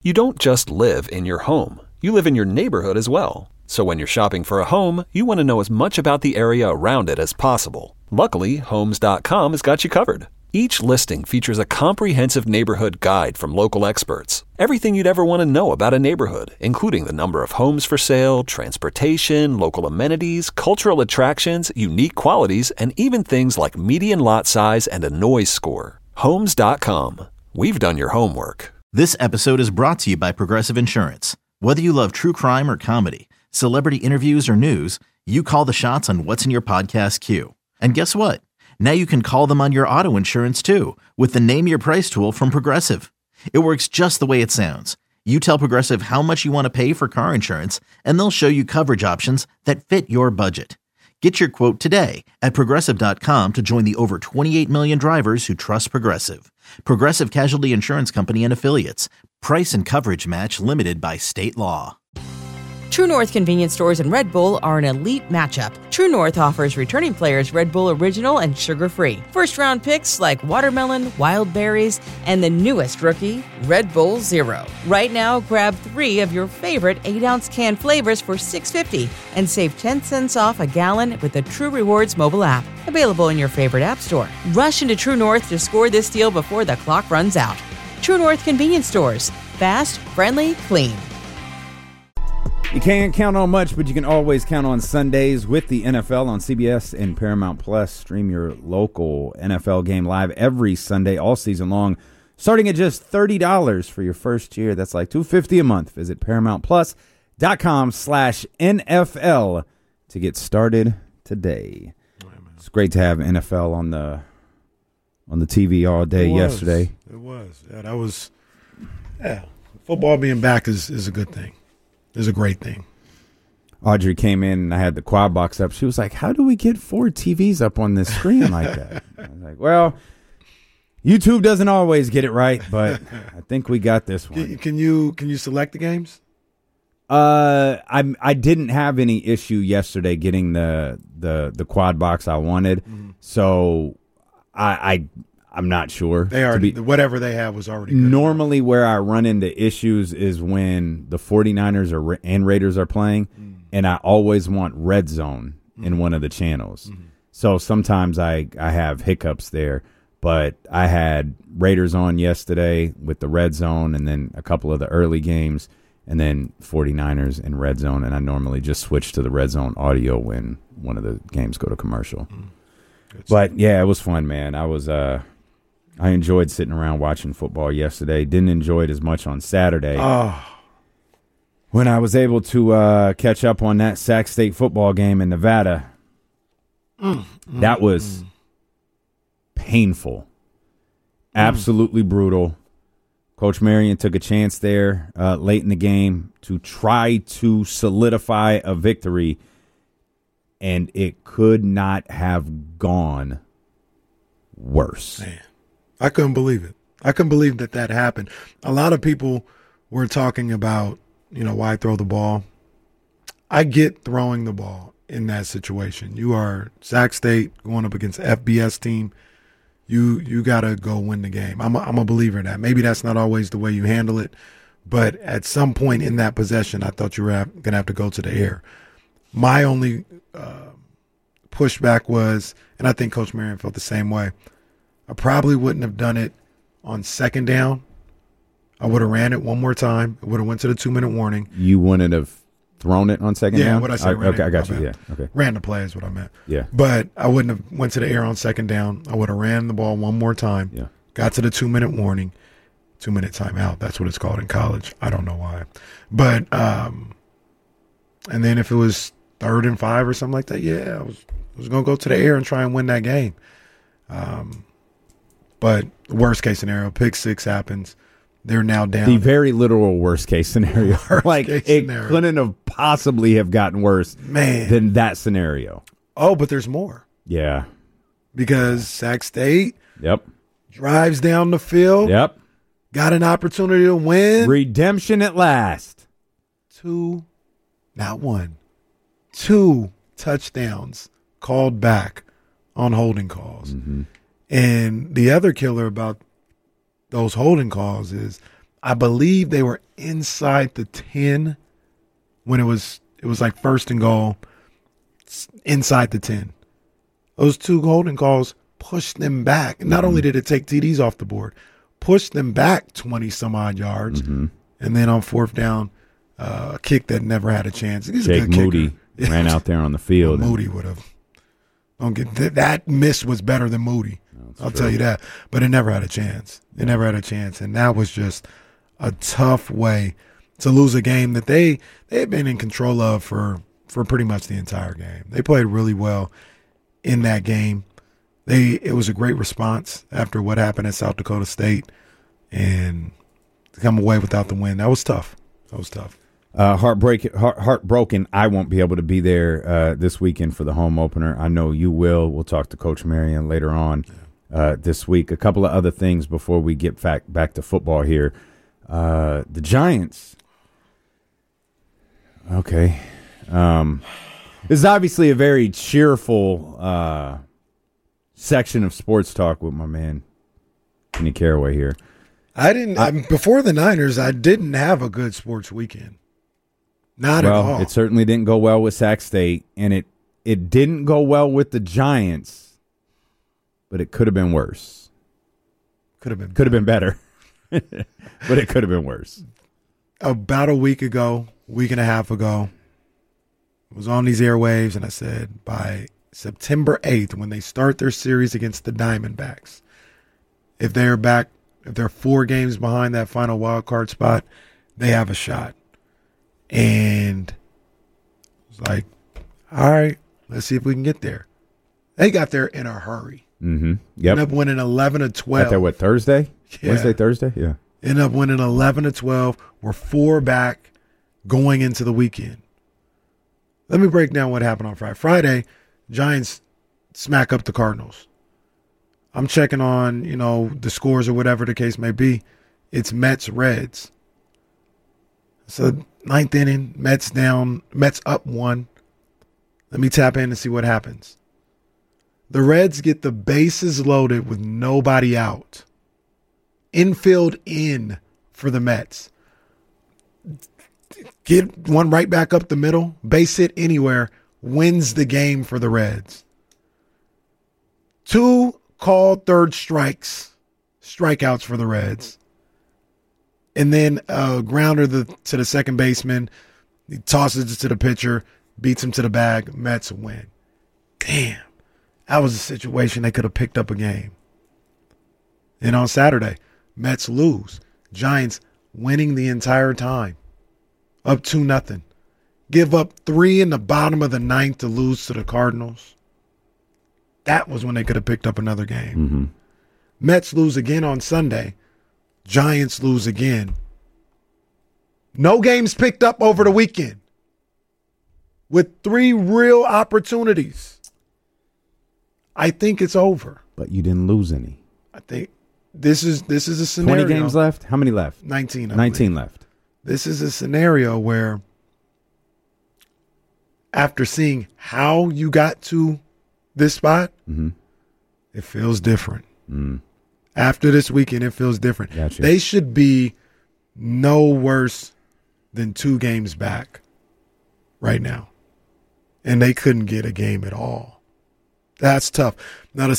You don't just live in your home. You live in your neighborhood as well. So when you're shopping for a home, you want to know as much about the area around it as possible. Luckily, Homes.com has got you covered. Each listing features a comprehensive neighborhood guide from local experts. Everything you'd ever want to know about a neighborhood, including the number of homes for sale, transportation, local amenities, cultural attractions, unique qualities, and even things like median lot size and a noise score. Homes.com. We've done your homework. This episode is brought to you by Progressive Insurance. Whether you love true crime or comedy, celebrity interviews or news, you call the shots on what's in your podcast queue. And guess what? Now you can call them on your auto insurance too with the Name Your Price tool from Progressive. It works just the way it sounds. You tell Progressive how much you want to pay for car insurance, and they'll show you coverage options that fit your budget. Get your quote today at Progressive.com to join the over 28 million drivers who trust Progressive. Progressive Casualty Insurance Company and Affiliates. Price and coverage match limited by state law. True North convenience stores and Red Bull are an elite matchup. True North offers returning players Red Bull Original and sugar-free. First-round picks like watermelon, wild berries, and the newest rookie, Red Bull Zero. Right now, grab 3 of your favorite 8-ounce can flavors for $6.50 and save 10 cents off a gallon with the True Rewards mobile app. Available in your favorite app store. Rush into True North to score this deal before the clock runs out. True North convenience stores. Fast, friendly, clean. You can't count on much, but you can always count on Sundays with the NFL on CBS and Paramount Plus. Stream your local NFL game live every Sunday all season long, starting at just $30 for your first year. That's like $250 a month. Visit ParamountPlus.com/NFL to get started today. It's great to have NFL on the TV all day yesterday. It was. Yeah, that was. Yeah, football being back is a good thing. Is a great thing. Audrey came in and I had the quad box up. She was like, how do we get 4 TVs up on this screen like that? I was like, well, YouTube doesn't always get it right, but I think we got this one. Can you select the games? I didn't have any issue yesterday getting the quad box I wanted. Mm-hmm. So I'm not sure. They are whatever they have was already good. Normally where I run into issues is when the 49ers and Raiders are playing, and I always want Red Zone in one of the channels. Mm-hmm. So sometimes I have hiccups there, but I had Raiders on yesterday with the Red Zone and then a couple of the early games, and then 49ers and Red Zone, and I normally just switch to the Red Zone audio when one of the games go to commercial. But, yeah, it was fun, man. I enjoyed sitting around watching football yesterday. Didn't enjoy it as much on Saturday. When I was able to catch up on that Sac State football game in Nevada, that was painful. Absolutely brutal. Coach Marion took a chance there late in the game to try to solidify a victory, and it could not have gone worse. Man. I couldn't believe it. I couldn't believe that happened. A lot of people were talking about, why throw the ball. I get throwing the ball in that situation. You are Sac State going up against an FBS team. You got to go win the game. I'm a believer in that. Maybe that's not always the way you handle it, but at some point in that possession, I thought you were going to have to go to the air. My only pushback was, and I think Coach Marion felt the same way, I probably wouldn't have done it on second down. I would have ran it one more time. It would have went to the 2-minute warning. You wouldn't have thrown it on second down? Yeah, what I said. Okay, I got you. Yeah, okay. Ran the play is what I meant. Yeah. But I wouldn't have went to the air on second down. I would have ran the ball one more time. Yeah. Got to the 2-minute warning. 2-minute timeout. That's what it's called in college. I don't know why. But, and then if it was 3rd and 5 or something like that, yeah, I was going to go to the air and try and win that game. But worst case scenario, pick 6 happens. They're now down. The very literal worst case scenario. It couldn't have possibly have gotten worse than that scenario. Oh, but there's more. Yeah. Because Sac State Yep. drives down the field. Yep. Got an opportunity to win. Redemption at last. 2, not 1, 2 touchdowns called back on holding calls. Mm-hmm. And the other killer about those holding calls is I believe they were inside the 10 when it was like first and goal, inside the 10. Those 2 holding calls pushed them back. Not only did it take TDs off the board, pushed them back 20 some odd yards. And then on 4th down, a kick that never had a chance. He's Jake a good Moody kicker. ran out there on the field. Moody would have. Don't get that miss was better than Moody. I'll tell you that. But it never had a chance. It never had a chance. And that was just a tough way to lose a game that they had been in control of for pretty much the entire game. They played really well in that game. It was a great response after what happened at South Dakota State, and to come away without the win, that was tough. That was tough. Heartbroken. I won't be able to be there this weekend for the home opener. I know you will. We'll talk to Coach Marion later on this week. A couple of other things before we get back to football here. The Giants. Okay. This is obviously a very cheerful section of sports talk with my man Kenny Caraway here. Before the Niners, I didn't have a good sports weekend. Not at all. It certainly didn't go well with Sac State, and it didn't go well with the Giants, but it could have been worse. Could have been better, but it could have been worse. About a week and a half ago, I was on these airwaves, and I said by September 8th, when they start their series against the Diamondbacks, if they're 4 games behind that final wild card spot, they have a shot. And it's like, all right, let's see if we can get there. They got there in a hurry. Mm-hmm. Yep. Ended up winning 11-12. Got there what, Thursday? Yeah. Wednesday, Thursday? Yeah. Ended up winning 11-12. We're 4 back going into the weekend. Let me break down what happened on Friday. Friday, Giants smack up the Cardinals. I'm checking on, the scores or whatever the case may be. It's Mets-Reds. So 9th inning, Mets up 1. Let me tap in and see what happens. The Reds get the bases loaded with nobody out. Infield in for the Mets. Get one right back up the middle, base hit anywhere, wins the game for the Reds. 2 called third strikeouts for the Reds. And then a grounder to the second baseman. He tosses it to the pitcher, beats him to the bag. Mets win. Damn. That was a situation they could have picked up a game. And on Saturday, Mets lose. Giants winning the entire time. Up 2-0. Give up 3 in the bottom of the 9th to lose to the Cardinals. That was when they could have picked up another game. Mm-hmm. Mets lose again on Sunday. Giants lose again. No games picked up over the weekend. With 3 real opportunities. I think it's over. But you didn't lose any. I think this is a scenario. 20 games left? How many left? 19. 19 left. This is a scenario where after seeing how you got to this spot, it feels different. After this weekend, it feels different. Gotcha. They should be no worse than 2 games back right now. And they couldn't get a game at all. That's tough. Now,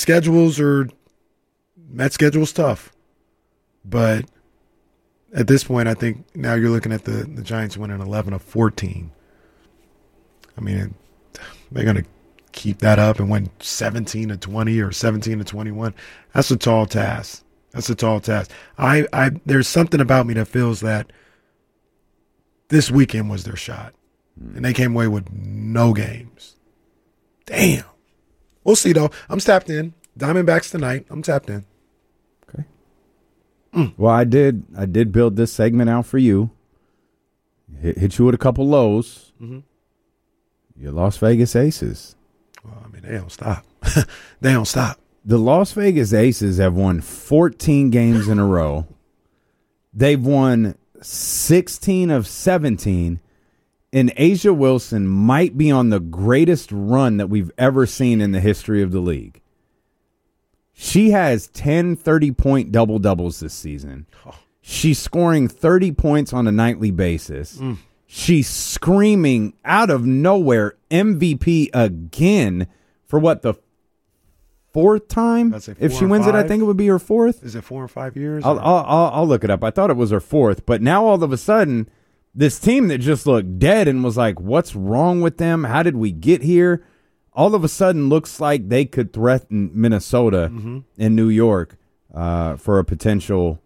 Mets schedule's tough. But at this point, I think now you're looking at the Giants winning 11 of 14. I mean, they're going to keep that up and win 17 of 20 or 17 of 21. That's a tall task. There's something about me that feels that this weekend was their shot. And they came away with no games. Damn. We'll see, though. I'm tapped in. Diamondbacks tonight. I'm tapped in. Okay. Well, I did build this segment out for you. Hit you with a couple lows. Your Las Vegas Aces. Well, I mean, they don't stop. They don't stop. The Las Vegas Aces have won 14 games in a row. They've won 16 of 17. And A'ja Wilson might be on the greatest run that we've ever seen in the history of the league. She has 10 30-point double-doubles this season. She's scoring 30 points on a nightly basis. She's screaming out of nowhere MVP again for what, the fourth time? If she wins it, I think it would be her fourth. Is it 4 or 5 years? I'll look it up. I thought it was her fourth, but now all of a sudden, this team that just looked dead and was like, what's wrong with them? How did we get here? All of a sudden looks like they could threaten Minnesota and New York for a potential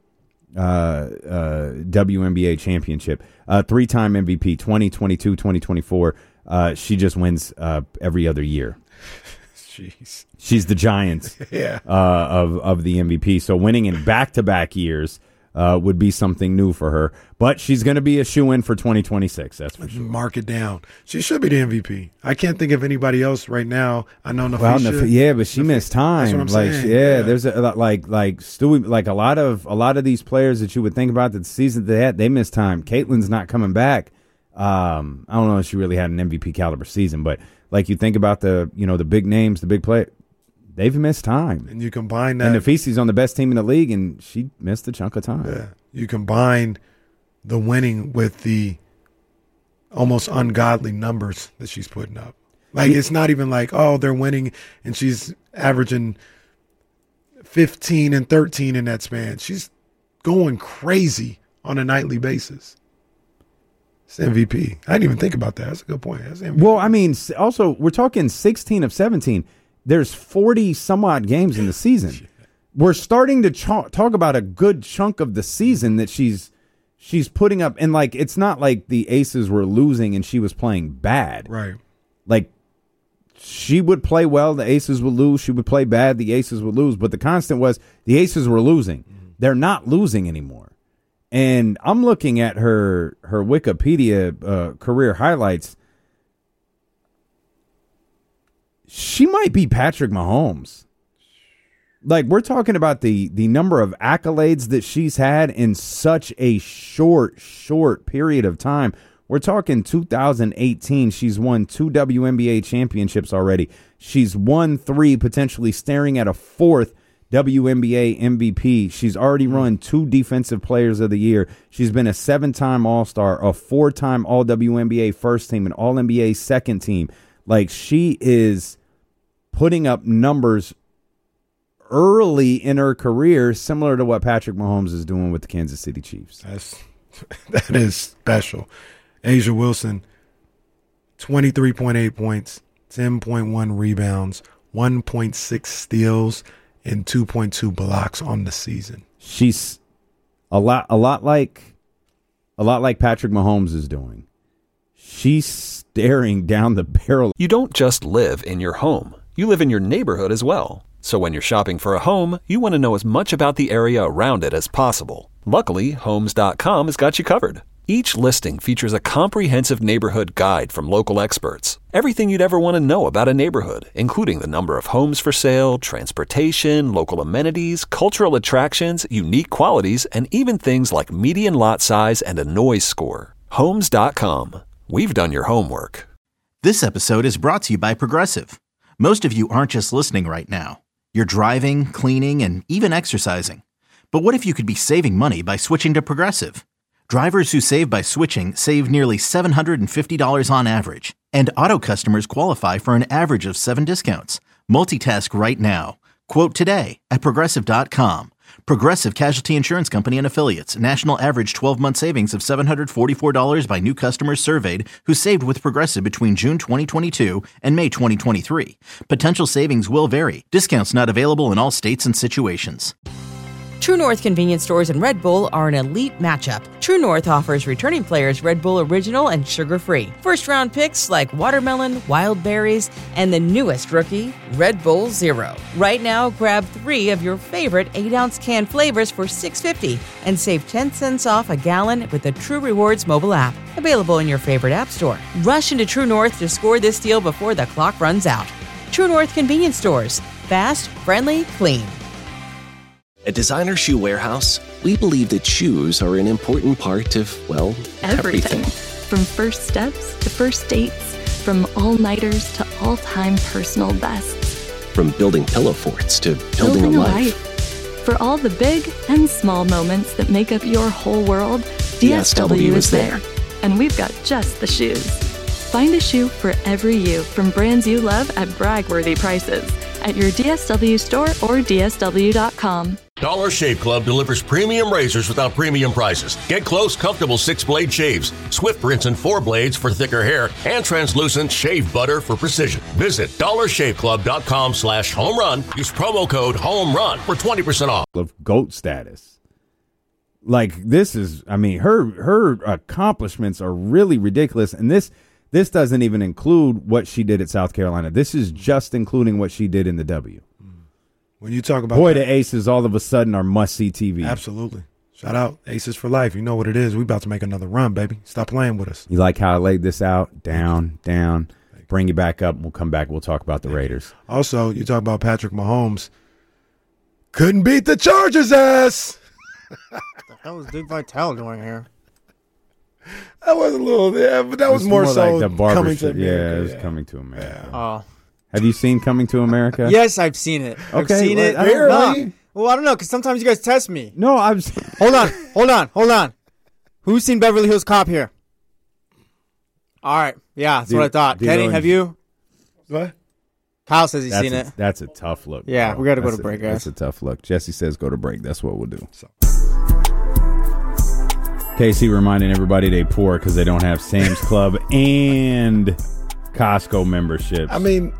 WNBA championship. 3-time MVP, 2022, 2024. She just wins every other year. Jeez. She's the Giants of the MVP. So winning in back-to-back years would be something new for her. But she's going to be a shoo-in for 2026, that's for sure. Mark it down. She should be the MVP. I can't think of anybody else right now. I know Nafisha. Yeah, but she missed time. That's what I'm saying. There's Stewie, like a lot of these players that you would think about that the season they had, they missed time. Caitlin's not coming back. I don't know if she really had an MVP caliber season, but like you think about the big names, the big play, they've missed time. And you combine that, and Nafisi's on the best team in the league, and she missed a chunk of time. Yeah, you combine the winning with the almost ungodly numbers that she's putting up. Like, it's not even like, oh, they're winning and she's averaging 15 and 13 in that span. She's going crazy on a nightly basis. It's MVP. I didn't even think about that. That's a good point. That's MVP. Well, I mean, also, we're talking 16 of 17. There's 40 some odd games in the season. We're starting to talk about a good chunk of the season that she's putting up. And, like, it's not like the Aces were losing and she was playing bad. Right. Like, she would play well, the Aces would lose. She would play bad, the Aces would lose. But the constant was the Aces were losing. They're not losing anymore. And I'm looking at her Wikipedia career highlights. She might be Patrick Mahomes. Like, we're talking about the number of accolades that she's had in such a short period of time. We're talking 2018. She's won 2 WNBA championships already. She's won 3, potentially staring at a 4th WNBA MVP. She's already run 2 Defensive Players of the Year. She's been a 7-time All-Star, a 4-time All-WNBA first team, an All-NBA second team. Like, she is putting up numbers early in her career, similar to what Patrick Mahomes is doing with the Kansas City Chiefs. That is special. A'ja Wilson, 23.8 points, 10.1 rebounds, 1.6 steals, and 2.2 blocks on the season. She's a lot like Patrick Mahomes is doing. She's staring down the barrel. You don't just live in your home. You live in your neighborhood as well. So when you're shopping for a home, you want to know as much about the area around it as possible. Luckily, Homes.com has got you covered. Each listing features a comprehensive neighborhood guide from local experts. Everything you'd ever want to know about a neighborhood, including the number of homes for sale, transportation, local amenities, cultural attractions, unique qualities, and even things like median lot size and a noise score. Homes.com. We've done your homework. This episode is brought to you by Progressive. Most of you aren't just listening right now. You're driving, cleaning, and even exercising. But what if you could be saving money by switching to Progressive? Drivers who save by switching save nearly $750 on average. And auto customers qualify for an average of 7 discounts. Multitask right now. Quote today at Progressive.com. Progressive Casualty Insurance Company and Affiliates. National average 12-month savings of $744 by new customers surveyed who saved with Progressive between June 2022 and May 2023. Potential savings will vary. Discounts not available in all states and situations. True North convenience stores and Red Bull are an elite matchup. True North offers returning players Red Bull Original and sugar-free. First-round picks like watermelon, wild berries, and the newest rookie, Red Bull Zero. Right now, grab 3 of your favorite 8-ounce can flavors for $6.50 and save 10 cents off a gallon with the True Rewards mobile app. Available in your favorite app store. Rush into True North to score this deal before the clock runs out. True North convenience stores. Fast, friendly, clean. At Designer Shoe Warehouse, we believe that shoes are an important part of, well, everything. From first steps to first dates, from all-nighters to all-time personal bests. From building pillow forts to building a life. For all the big and small moments that make up your whole world, DSW is there. And we've got just the shoes. Find a shoe for every you from brands you love at brag-worthy prices at your DSW store or DSW.com. Dollar Shave Club delivers premium razors without premium prices. Get close, comfortable 6-blade shaves, swift rinse and 4 blades for thicker hair, and translucent shave butter for precision. Visit dollarshaveclub.com/home run. Use promo code home run for 20% off. Of GOAT status. Like, this is, I mean, her accomplishments are really ridiculous. And this doesn't even include what she did at South Carolina. This is just including what she did in the W. When you talk about the Aces all of a sudden are must-see TV. Absolutely. Shout out Aces for life. You know what it is. We about to make another run, baby. Stop playing with us. You like how I laid this out? Down, bring you back up. We'll come back. We'll talk about the Raiders. Also, you talk about Patrick Mahomes. Couldn't beat the Chargers' ass. What the hell is Dick Vitale doing here? That was a little, but that was more so like the Coming to barbershop. America. Yeah, it was Coming to America. Oh. Have you seen Coming to America? Yes, I've seen it. I've seen it. I don't know. Well, I don't know, because sometimes you guys test me. No, Hold on. Who's seen Beverly Hills Cop here? All right. Yeah, that's what I thought. Kenny, have you? What? Kyle says he's seen it. That's a tough look. Yeah, bro. we got to go to break, guys. That's a tough look. Jesse says go to break. That's what we'll do. Casey reminding everybody they poor because they don't have Sam's Club and Costco memberships. I mean,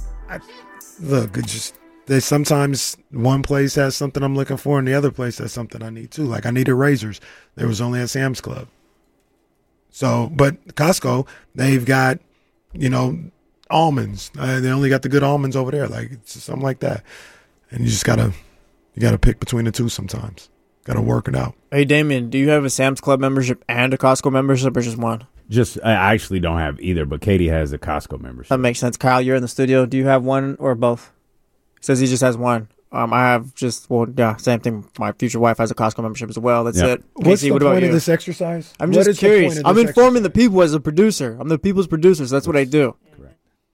look, there's sometimes one place has something I'm looking for and the other place has something I need too. Like I needed razors. There was only at Sam's Club. So, but Costco, they've got, almonds. They only got the good almonds over there. Like it's something like that. And you just gotta pick between the two sometimes. Gotta work it out. Hey, Damien, do you have a Sam's Club membership and a Costco membership or just one? I actually don't have either, but Katie has a Costco membership. That makes sense. Kyle, you're in the studio. Do you have one or both? He says he just has one. I have same thing. My future wife has a Costco membership as well. That's it. What's Casey, the what about point you? of this exercise? I'm just curious. I'm informing the people as a producer. I'm the people's producer, so that's what I do. Correct.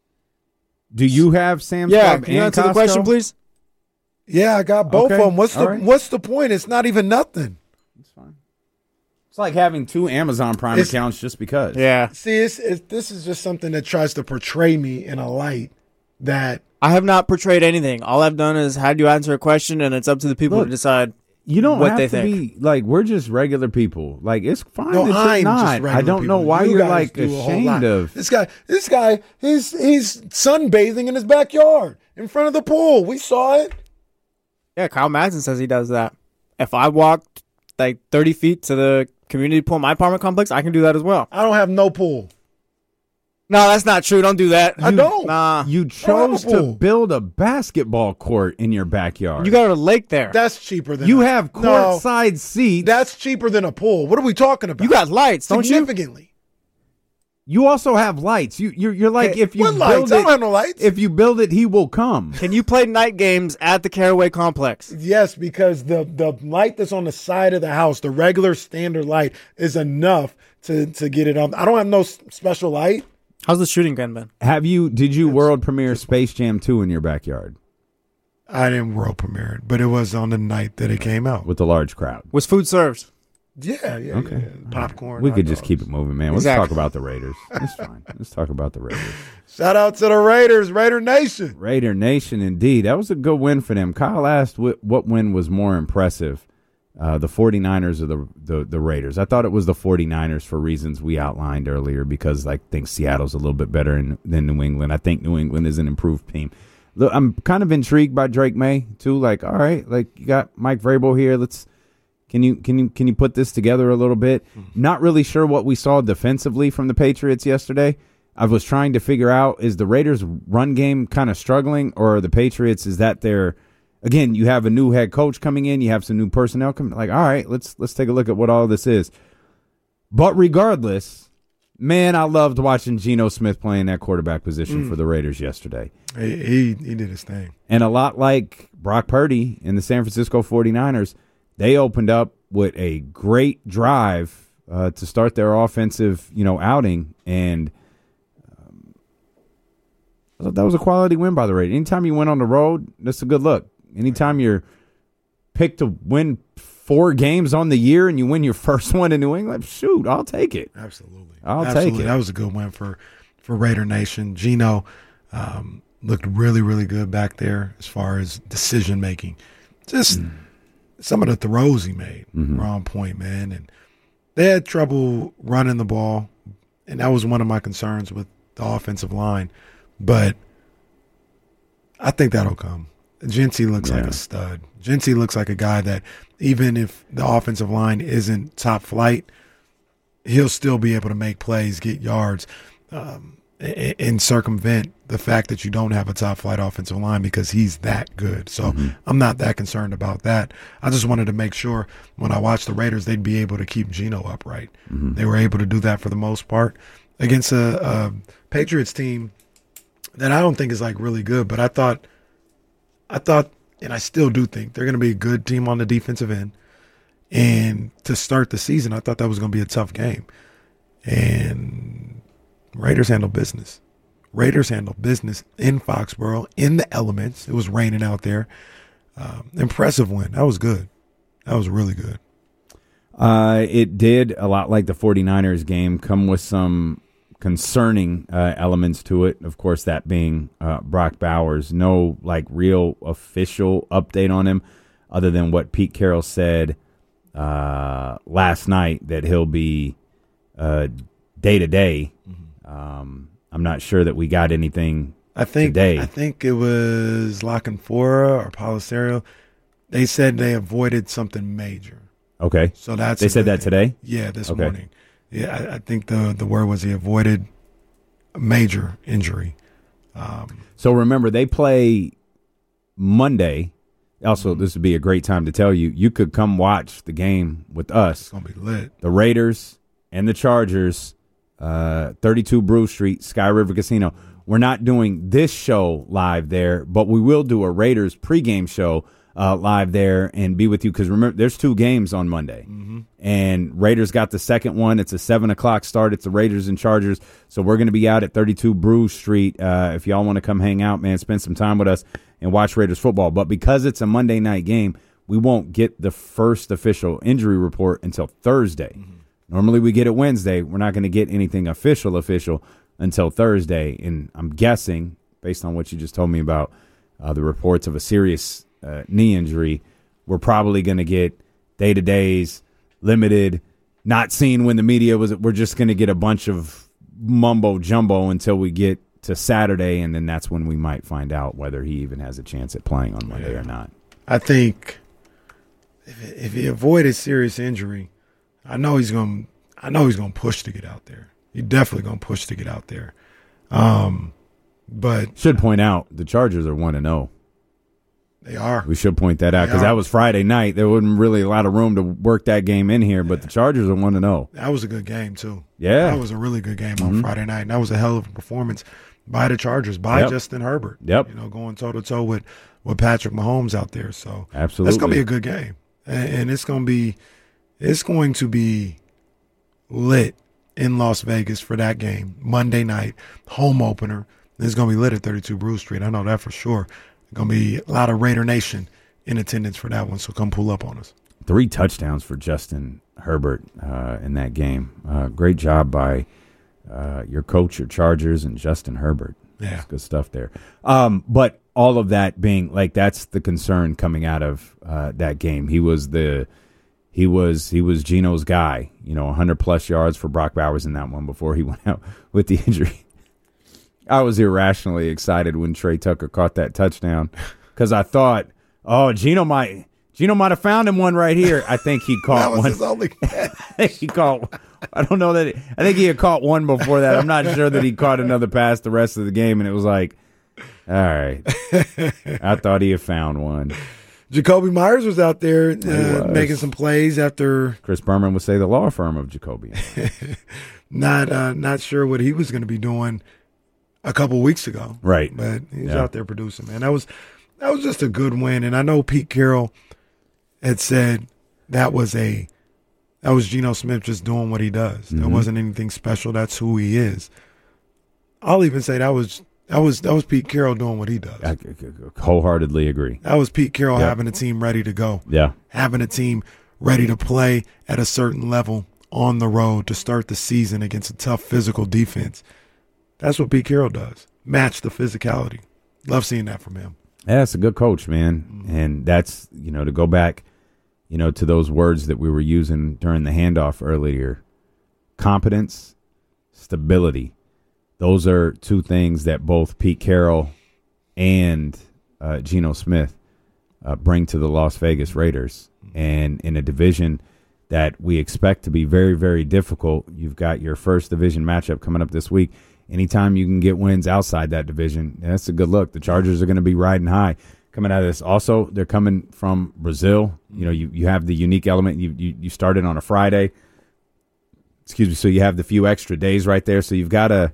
Do you have Sam's Club can you and answer Costco? the question, please? Yeah, I got both of them. Okay. What's the point? It's not even nothing. It's fine. It's like having 2 Amazon Prime accounts just because. Yeah. See, this is just something that tries to portray me in a light that I have not portrayed anything. All I've done is had you answer a question, and it's up to the people to decide. You don't what have they to think. be like we're just regular people. Like it's fine No, that you're I'm just not. regular I don't know people. why You you're guys like do a whole lot. ashamed of this guy. He's sunbathing in his backyard in front of the pool. We saw it. Yeah, Kyle Madsen says he does that. If I walked like 30 feet to the community pool in my apartment complex, I can do that as well. I don't have no pool. No, that's not true. Don't do that. I don't. Nah. You I don't have chose a to pool. build a basketball court in your backyard. You got a lake there. That's cheaper than You have courtside seats. That's cheaper than a pool. What are we talking about? You got lights, don't you? Significantly. You also have lights. You're like Okay, if you What build lights? it, I don't have no lights. if you build it, he will come. Can you play night games at the Caraway Complex? Yes, because the light that's on the side of the house, the regular standard light, is enough to get it on. I don't have no special light. How's the shooting gun been? Did you world premiere Space Jam 2 in your backyard I didn't world premiere it, but it was on the night that it came out. with a large crowd? Was food served? Yeah. Okay. Popcorn. We hot could just dogs. keep it moving, man. Let's Exactly. talk about the Raiders. It's fine. Let's talk about the Raiders. Shout out to the Raiders, Raider Nation. Raider Nation, indeed. That was a good win for them. Kyle asked what win was more impressive, the 49ers or the Raiders. I thought it was the 49ers for reasons we outlined earlier because I think Seattle's a little bit better than New England. I think New England is an improved team. Look, I'm kind of intrigued by Drake May, too. Like, all right, like you got Mike Vrabel here. Can you put this together a little bit? Not really sure what we saw defensively from the Patriots yesterday. I was trying to figure out, is the Raiders' run game kind of struggling, or are the Patriots, is that their, again, you have a new head coach coming in, you have some new personnel coming, like, all right, let's take a look at what all this is. But regardless, man, I loved watching Geno Smith playing that quarterback position for the Raiders yesterday. He did his thing. And a lot like Brock Purdy and the San Francisco 49ers, they opened up with a great drive to start their offensive, outing, and I thought that was a quality win by the Raiders. Anytime you went on the road, that's a good look. Anytime you're picked to win 4 games on the year and you win your first one in New England, shoot, I'll take it. Absolutely. I'll take it. That was a good win for Raider Nation. Geno looked really, really good back there as far as decision making. Just some of the throws he made were on point, man. And they had trouble running the ball, and that was one of my concerns with the offensive line. But I think that'll come. Jinsey looks like a stud. Jinsey looks like a guy that even if the offensive line isn't top flight, he'll still be able to make plays, get yards, and circumvent the fact that you don't have a top flight offensive line because he's that good. So I'm not that concerned about that. I just wanted to make sure when I watched the Raiders, they'd be able to keep Geno upright. They were able to do that for the most part against a Patriots team that I don't think is like really good, but I thought, and I still do think they're going to be a good team on the defensive end. And to start the season, I thought that was going to be a tough game. And Raiders handled business. Raiders handled business in Foxborough, in the elements. It was raining out there. Impressive win. That was good. That was really good. It did, a lot like the 49ers game, come with some concerning elements to it. Of course, that being Brock Bowers. No real official update on him other than what Pete Carroll said last night, that he'll be day-to-day. I'm not sure that we got anything today. I think it was Lockenfora or Polisario. They said they avoided something major. Okay. So that's they said that today? Yeah, this morning. Yeah, I think the word was he avoided a major injury. So remember, they play Monday. Also, this would be a great time to tell you, you could come watch the game with us. It's going to be lit. The Raiders and the Chargers, 32 Brew Street, Sky River Casino. We're not doing this show live there, but we will do a Raiders pregame show live there and be with you, because remember, there's 2 games on Monday. And Raiders got the second one. It's a 7 o'clock start. It's the Raiders and Chargers. So we're going to be out at 32 Brew Street. If y'all want to come hang out, man, spend some time with us and watch Raiders football. But because it's a Monday night game, we won't get the first official injury report until Thursday. Normally we get it Wednesday. We're not going to get anything official until Thursday. And I'm guessing, based on what you just told me about the reports of a serious knee injury, we're probably going to get day-to-days, limited, not seen when the media was. We're just going to get a bunch of mumbo-jumbo until we get to Saturday, and then that's when we might find out whether he even has a chance at playing on Monday or not. I think if he avoided serious injury, I know he's going to push to get out there. He's definitely going to push to get out there. But should point out the Chargers are 1-0. They are. We should point that out because that was Friday night. There wasn't really a lot of room to work that game in here, but the Chargers are 1-0. That was a good game too. Yeah, that was a really good game on Friday night. And that was a hell of a performance by the Chargers, by Justin Herbert. Yep. Going toe to toe with Patrick Mahomes out there. So absolutely, that's going to be a good game, and it's going to be lit in Las Vegas for that game Monday night, home opener. It's going to be lit at 32 Brew Street. I know that for sure. Going to be a lot of Raider Nation in attendance for that one, so come pull up on us. 3 touchdowns for Justin Herbert in that game. Great job by your coach, your Chargers, and Justin Herbert. Yeah. That's good stuff there. But all of that being, that's the concern coming out of that game. He was Geno's guy, 100-plus yards for Brock Bowers in that one before he went out with the injury. I was irrationally excited when Trey Tucker caught that touchdown because I thought, Geno might have found him one right here. I think he caught that was one. His only I think he caught. I don't know that. I think he had caught one before that. I'm not sure that he caught another pass the rest of the game, and it was like, all right. I thought he had found one. Jacoby Myers was out there making some plays after. Chris Berman would say the law firm of Jacoby. Not sure what he was going to be doing a couple weeks ago. Right. But he's out there producing, man. That was just a good win. And I know Pete Carroll had said that was Geno Smith just doing what he does. There wasn't anything special. That's who he is. I'll even say that was That was Pete Carroll doing what he does. I wholeheartedly agree. That was Pete Carroll having a team ready to go. Yeah. Having a team ready to play at a certain level on the road to start the season against a tough physical defense. That's what Pete Carroll does. Match the physicality. Love seeing that from him. Yeah, that's a good coach, man. And that's, to go back, to those words that we were using during the handoff earlier. Competence, stability. Those are two things that both Pete Carroll and Geno Smith bring to the Las Vegas Raiders. And in a division that we expect to be very, very difficult, you've got your first division matchup coming up this week. Anytime you can get wins outside that division, that's a good look. The Chargers are going to be riding high coming out of this. Also, they're coming from Brazil. You have the unique element. You started on a Friday. Excuse me. So you have the few extra days right there. So you've got to.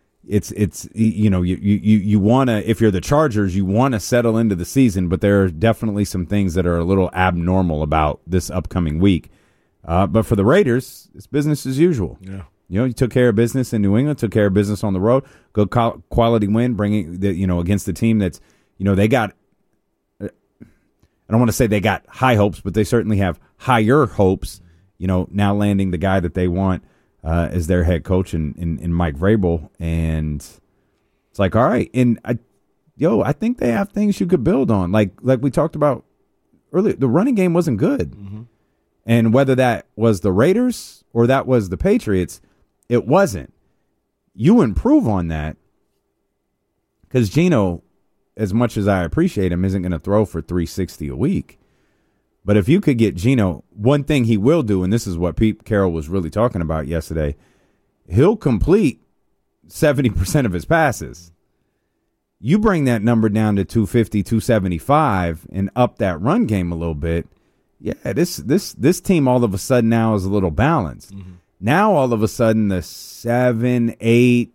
You want to, if you're the Chargers, you want to settle into the season, but there are definitely some things that are a little abnormal about this upcoming week. But for the Raiders, it's business as usual. Yeah. You took care of business in New England, took care of business on the road, good quality win, bringing against the team that's, they got, I don't want to say they got high hopes, but they certainly have higher hopes, now landing the guy that they want as their head coach in Mike Vrabel. And it's like, all right. And I think they have things you could build on. Like we talked about earlier, the running game wasn't good. Mm-hmm. And whether that was the Raiders or that was the Patriots, it wasn't. You improve on that because Geno, as much as I appreciate him, isn't going to throw for 360 a week. But if you could get Geno, one thing he will do, and this is what Pete Carroll was really talking about yesterday, he'll complete 70% of his passes. You bring that number down to 250, 275 and up that run game a little bit. Yeah, this team all of a sudden now is a little balanced. Mm-hmm. Now all of a sudden the 7, 8,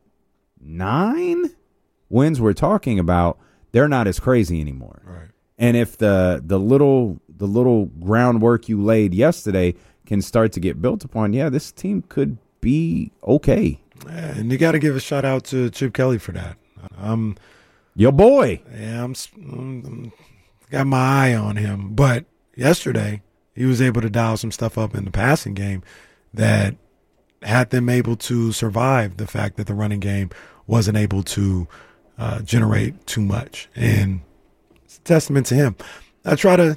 9 wins we're talking about, they're not as crazy anymore. Right. And if the little groundwork you laid yesterday can start to get built upon, this team could be okay. Yeah, and you got to give a shout out to Chip Kelly for that. Your boy. Yeah, I'm got my eye on him, but yesterday he was able to dial some stuff up in the passing game that had them able to survive the fact that the running game wasn't able to generate too much. And it's a testament to him. I try to,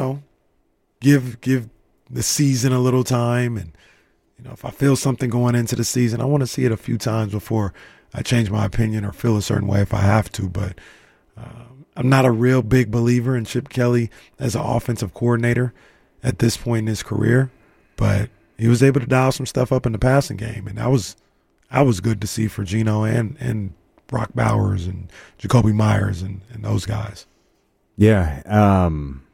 give the season a little time. And, if I feel something going into the season, I want to see it a few times before I change my opinion or feel a certain way if I have to. But I'm not a real big believer in Chip Kelly as an offensive coordinator at this point in his career. But he was able to dial some stuff up in the passing game, and that was good to see for Geno and Brock Bowers and Jacoby Myers and those guys. Yeah.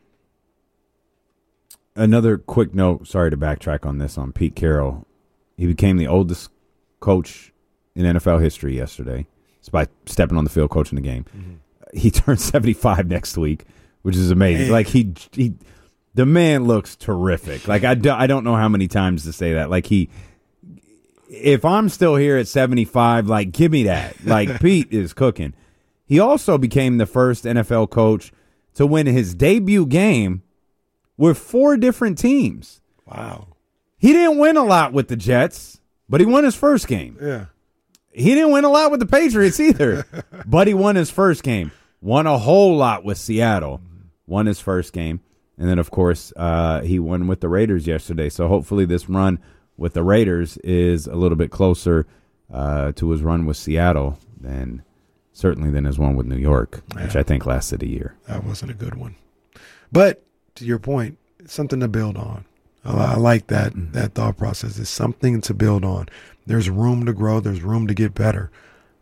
Another quick note, sorry to backtrack on this, on Pete Carroll. He became the oldest coach in NFL history yesterday. It's by stepping on the field, coaching the game. Mm-hmm. He turns 75 next week, which is amazing. Man. Like the man looks terrific. Like I don't know how many times to say that. Like if I'm still here at 75, like give me that. Like Pete is cooking. He also became the first NFL coach to win his debut game with 4 different teams. Wow. He didn't win a lot with the Jets, but he won his first game. Yeah. He didn't win a lot with the Patriots either, but he won his first game. Won a whole lot with Seattle. Won his first game. And then, of course, he won with the Raiders yesterday. So hopefully this run with the Raiders is a little bit closer to his run with Seattle than his one with New York, which I think lasted a year. That wasn't a good one. But to your point, it's something to build on. I like that thought process. It's something to build on. There's room to grow. There's room to get better.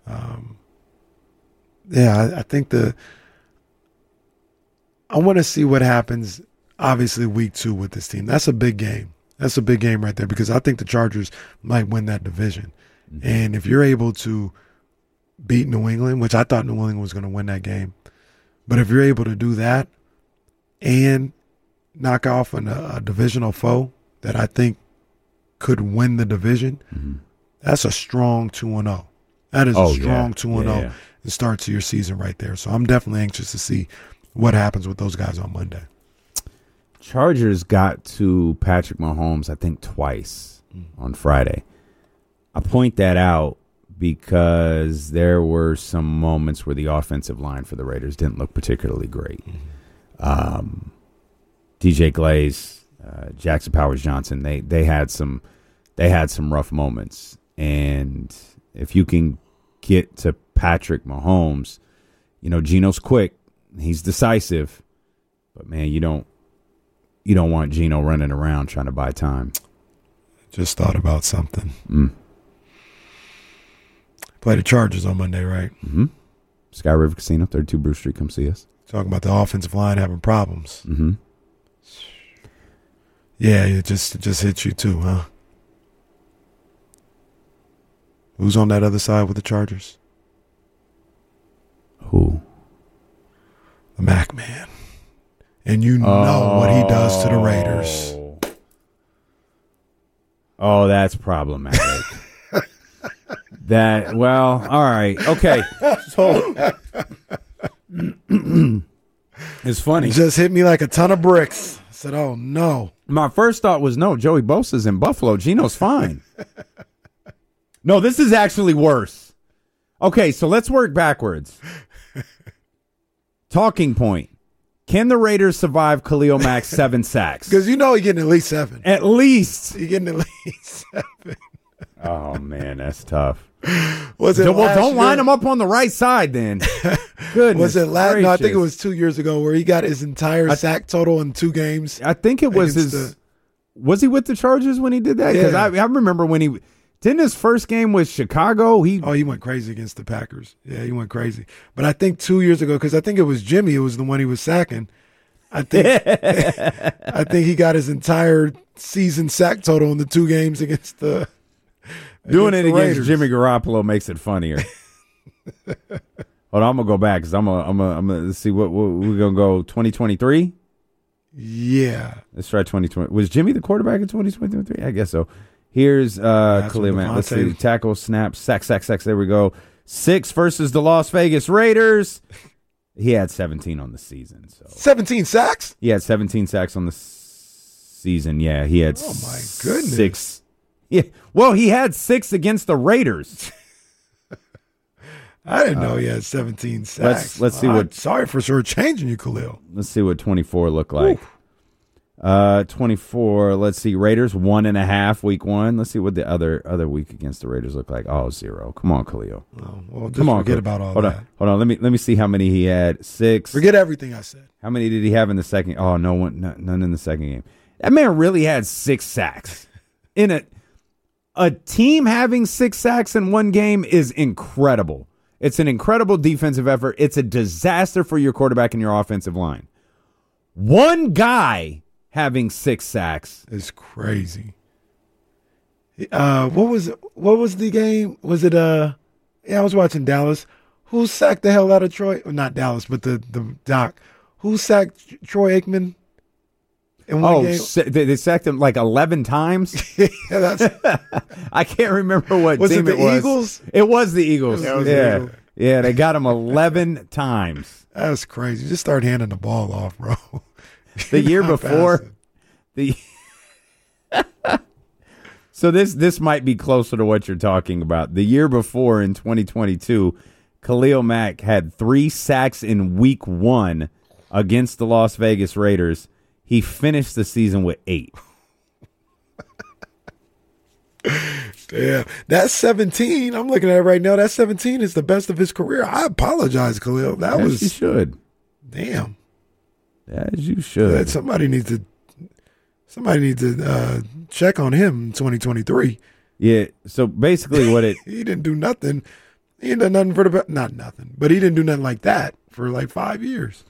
I think I want to see what happens, obviously, week 2 with this team. That's a big game. That's a big game right there because I think the Chargers might win that division. Mm-hmm. And if you're able to beat New England, which I thought New England was going to win that game, but if you're able to do that and knock off a divisional foe that I think could win the division, that's a strong 2-0. That is a strong 2-0. Yeah. the start to your season right there. So I'm definitely anxious to see what happens with those guys on Monday. Chargers got to Patrick Mahomes, I think, twice on Friday. I point that out because there were some moments where the offensive line for the Raiders didn't look particularly great. DJ Glaze, Jackson Powers-Johnson, they had some rough moments. And if you can get to Patrick Mahomes, Geno's quick, he's decisive, but man, you don't want Geno running around trying to buy time. Just thought about something. Play the Chargers on Monday, right? Mm-hmm. Sky River Casino, 32 Bruce Street. Come see us. Talking about the offensive line having problems. Mm-hmm. Yeah, it just hit you too, huh? Who's on that other side with the Chargers? Who? The Mac Man. And you know what he does to the Raiders. Oh, that's problematic. All right. Okay. So it's funny. It just hit me like a ton of bricks. I said, oh, no. My first thought was, no, Joey Bosa's in Buffalo. Geno's fine. No, this is actually worse. Okay, so let's work backwards. Talking point. Can the Raiders survive Khalil Mack's 7 sacks? Because he's getting at least 7. At least. He's getting at least 7. Oh, man, that's tough. Don't line him up on the right side then. Goodness. Was it last? gracious. No, I think it was 2 years ago where he got his entire sack total in 2 games. I think it was his. Was he with the Chargers when he did that? Because I remember when he didn't his first game with Chicago. He went crazy against the Packers. Yeah, he went crazy. But I think 2 years ago, because I think it was Jimmy. It was the one he was sacking. I think he got his entire season sack total in the 2 games against the. Doing it against Raiders. Jimmy Garoppolo makes it funnier. Hold on, I'm gonna go back because I'm gonna let's see what we're gonna go 2023. Yeah, let's try 2020. Was Jimmy the quarterback in 2023? I guess so. Here's Khalil Mack. Let's see, tackle, snap, sack. There we go. 6 versus the Las Vegas Raiders. He had 17 on the season. So 17 sacks. He had 17 sacks on the season. Yeah, he had. Oh my goodness. 6. Yeah, well, he had 6 against the Raiders. I didn't know he had 17 sacks. Let's see what. Sorry for sure changing you, Khalil. Let's see what 24 look like. 24. Let's see, Raiders 1.5 week 1. Let's see what the other week against the Raiders look like. Oh, 0. Come on, Khalil. Oh, well, just forget about all that. Hold on. Let me see how many he had. 6. Forget everything I said. How many did he have in the second? Oh, none in the second game. That man really had 6 sacks in it. A team having 6 sacks in one game is incredible. It's an incredible defensive effort. It's a disaster for your quarterback and your offensive line. One guy having 6 sacks is crazy. What was the game? Was it I was watching Dallas. Who sacked the hell out of Troy? Well, not Dallas, but the Doc. Who sacked Troy Aikman? They sacked him like 11 times. Yeah, I can't remember what was team it. The Eagles? It was the Eagles. The Eagles. Yeah, they got him 11 times. That's crazy. Just start handing the ball off, bro. The year before, so this might be closer to what you're talking about. The year before, in 2022, Khalil Mack had 3 sacks in week 1 against the Las Vegas Raiders. He finished the season with 8. Yeah, that's 17. I'm looking at it right now. That 17 is the best of his career. I apologize, Khalil. As you should. Damn. As you should. Somebody needs to check on him in 2023. Yeah. So basically, what he didn't do nothing. He didn't do nothing for not nothing, but he didn't do nothing like that for like 5 years.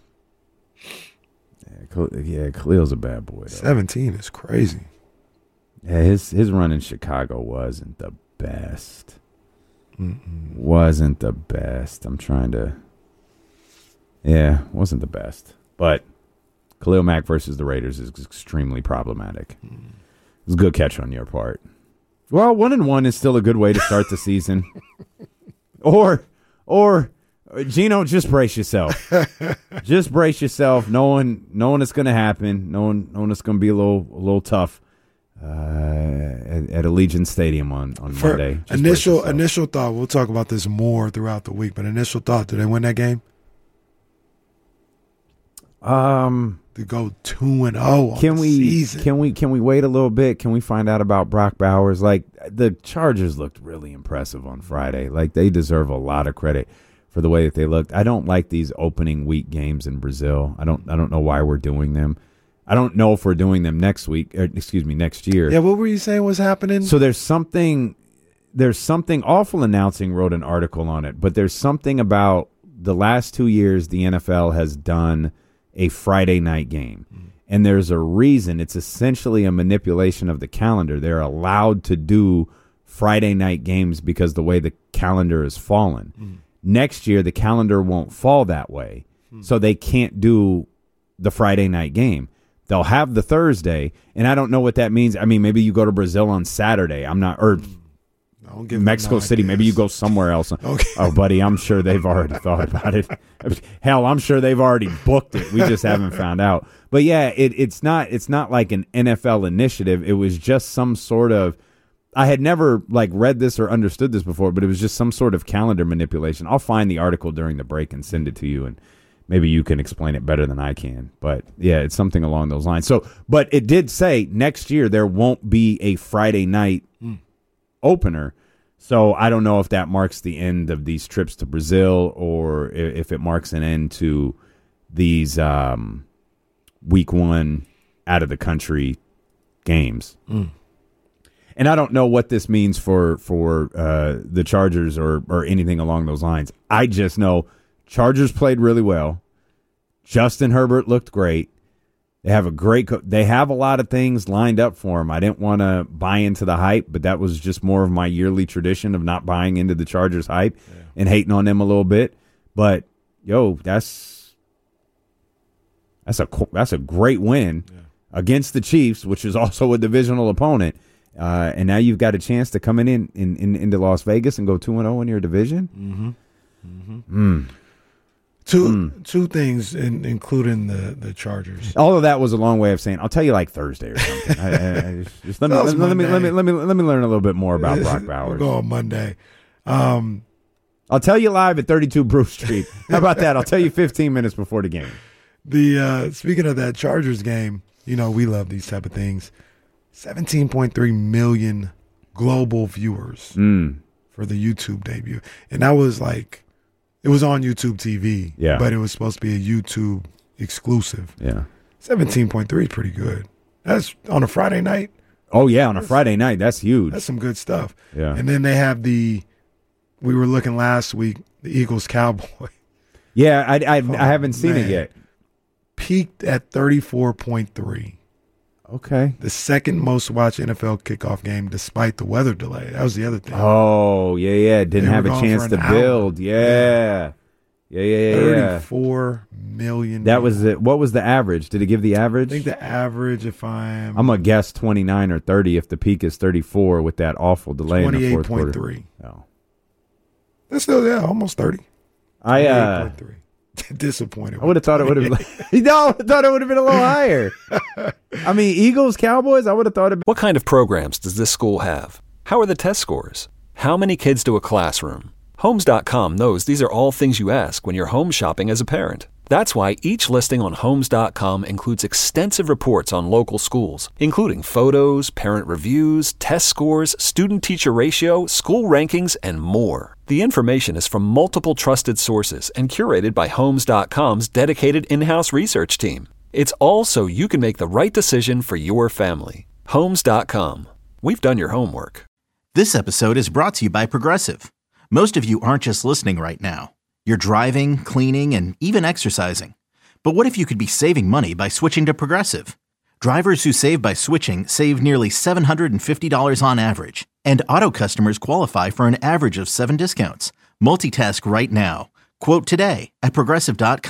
Yeah, Khalil's a bad boy, though. 17 is crazy. Yeah, his run in Chicago wasn't the best. Wasn't the best. I'm trying to. Yeah, wasn't the best. But Khalil Mack versus the Raiders is extremely problematic. It was a good catch on your part. Well, 1-1 is still a good way to start the season. Or Gino, just brace yourself. Just brace yourself, knowing it's going to happen, knowing it's going to be a little tough at Allegiant Stadium on Monday. Initial thought. We'll talk about this more throughout the week, but initial thought: do they win that game? To go 2-0 on the season. Can we wait a little bit? Can we find out about Brock Bowers? Like, the Chargers looked really impressive on Friday. Like, they deserve a lot of credit for the way that they looked. I don't like these opening week games in Brazil. I don't know why we're doing them. I don't know if we're doing them next year. Yeah, what were you saying was happening? So there's something Awful Announcing wrote an article on it, but there's something about the last 2 years the NFL has done a Friday night game. And there's a reason. It's essentially a manipulation of the calendar. They're allowed to do Friday night games because the way the calendar is fallen. Next year, the calendar won't fall that way. So they can't do the Friday night game. They'll have the Thursday, and I don't know what that means. I mean, maybe you go to Brazil on Saturday. Mexico City. Maybe you go somewhere else. Okay. Oh, buddy, I'm sure they've already thought about it. Hell, I'm sure they've already booked it. We just haven't found out. But yeah, it's not like an NFL initiative. It was just some sort of. I had never read this or understood this before, but it was just some sort of calendar manipulation. I'll find the article during the break and send it to you, and maybe you can explain it better than I can. But yeah, it's something along those lines. So, but it did say next year there won't be a Friday night opener. So I don't know if that marks the end of these trips to Brazil or if it marks an end to these week one out of the country games. And I don't know what this means for the Chargers or anything along those lines. I just know Chargers played really well. Justin Herbert looked great. They have they have a lot of things lined up for him. I didn't want to buy into the hype, but that was just more of my yearly tradition of not buying into the Chargers hype and hating on them a little bit. But that's a great win against the Chiefs, which is also a divisional opponent. And now you've got a chance to come into Las Vegas and go 2-0 in your division. Two things, including the Chargers. All of that was a long way of saying I'll tell you Thursday or something. Let me learn a little bit more about Brock Bowers. We'll go on Monday. I'll tell you live at 32 Bruce Street. How about that? I'll tell you 15 minutes before the game. Speaking of that Chargers game, we love these type of things. 17.3 million global viewers for the YouTube debut, and that was it was on YouTube TV, but it was supposed to be a YouTube exclusive. 17.3 is pretty good. That's on a Friday night. Oh yeah, on a Friday night, that's huge. That's some good stuff. Yeah, and then they have we were looking last week, the Eagles Cowboy. Yeah, I haven't seen it yet. Peaked at 34.3. Okay. The second most watched NFL kickoff game despite the weather delay. That was the other thing. Oh, yeah. Didn't have a chance to build. Yeah. 34 million. That was it. What was the average? Did it give the average? I think the average, I'm going to guess 29 or 30 if the peak is 34 with that awful delay in the fourth quarter. 28.3. Oh. That's still, almost 30. 28.3. Disappointed. I would have thought it would have. I thought it would have been a little higher. I mean, Eagles, Cowboys. I would have thought it. What kind of programs does this school have? How are the test scores? How many kids to a classroom? Homes.com knows these are all things you ask when you're home shopping as a parent. That's why each listing on Homes.com includes extensive reports on local schools, including photos, parent reviews, test scores, student-teacher ratio, school rankings, and more. The information is from multiple trusted sources and curated by Homes.com's dedicated in-house research team. It's all so you can make the right decision for your family. Homes.com. We've done your homework. This episode is brought to you by Progressive. Most of you aren't just listening right now. You're driving, cleaning, and even exercising. But what if you could be saving money by switching to Progressive? Drivers who save by switching save nearly $750 on average. And auto customers qualify for an average of 7 discounts. Multitask right now. Quote today at Progressive.com.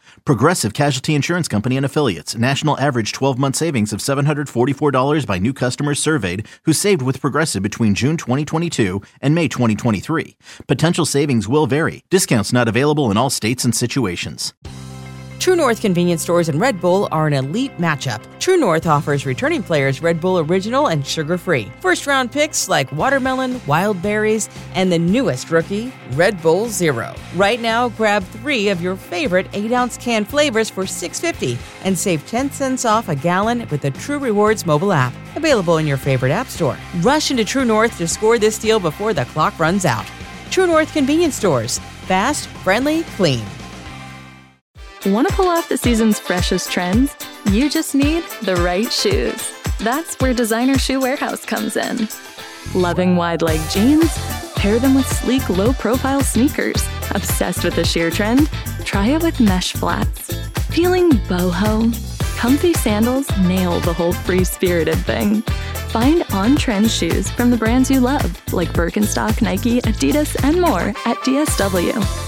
Progressive Casualty Insurance Company and Affiliates. National average 12-month savings of $744 by new customers surveyed who saved with Progressive between June 2022 and May 2023. Potential savings will vary. Discounts not available in all states and situations. True North convenience stores and Red Bull are an elite matchup. True North offers returning players Red Bull Original and sugar-free. First-round picks like watermelon, wild berries, and the newest rookie, Red Bull Zero. Right now, grab 3 of your favorite 8-ounce can flavors for $6.50 and save 10 cents off a gallon with the True Rewards mobile app. Available in your favorite app store. Rush into True North to score this deal before the clock runs out. True North convenience stores. Fast, friendly, clean. Want to pull off the season's freshest trends? You just need the right shoes. That's where Designer Shoe Warehouse comes in. Loving wide leg jeans? Pair them with sleek, low-profile sneakers. Obsessed with the sheer trend? Try it with mesh flats. Feeling boho? Comfy sandals nail the whole free-spirited thing. Find on-trend shoes from the brands you love, like Birkenstock, Nike, Adidas, and more at DSW.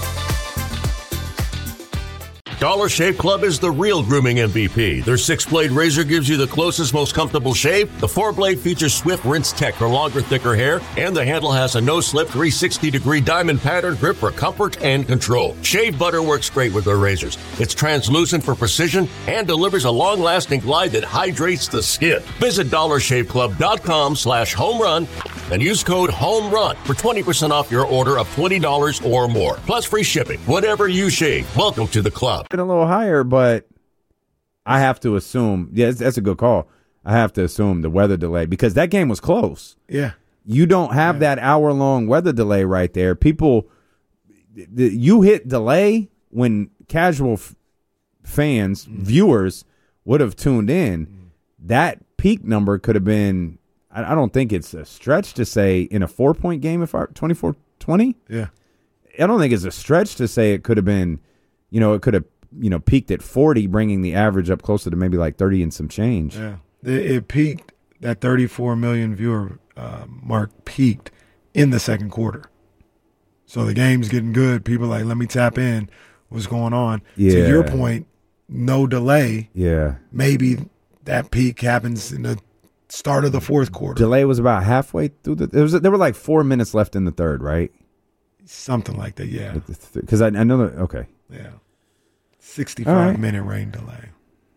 Dollar Shave Club is the real grooming MVP. Their 6-blade razor gives you the closest, most comfortable shave. The 4-blade features Swift Rinse Tech for longer, thicker hair. And the handle has a no-slip 360-degree diamond pattern grip for comfort and control. Shave butter works great with their razors. It's translucent for precision and delivers a long-lasting glide that hydrates the skin. Visit DollarShaveClub.com/homerun and use code HOMERUN for 20% off your order of $20 or more. Plus free shipping. Whatever you shave, welcome to the club. Been a little higher, but I have to assume, that's a good call. I have to assume the weather delay, because that game was close. Yeah. You don't have that hour-long weather delay right there. People, you hit delay when casual fans, viewers, would have tuned in. That peak number could have been, I don't think it's a stretch to say in a 4-point game, if 24-20? Yeah. I don't think it's a stretch to say it could have been, it could have, peaked at 40, bringing the average up closer to maybe like 30 and some change. Yeah. It peaked, that 34 million viewer mark peaked in the second quarter. So the game's getting good. People are like, let me tap in. What's going on? Yeah. To your point, no delay. Yeah. Maybe that peak happens in the start of the fourth quarter. Delay was about halfway through there were like 4 minutes left in the third, right? Something like that, yeah. Because I know that, okay. Yeah. 65-minute rain delay.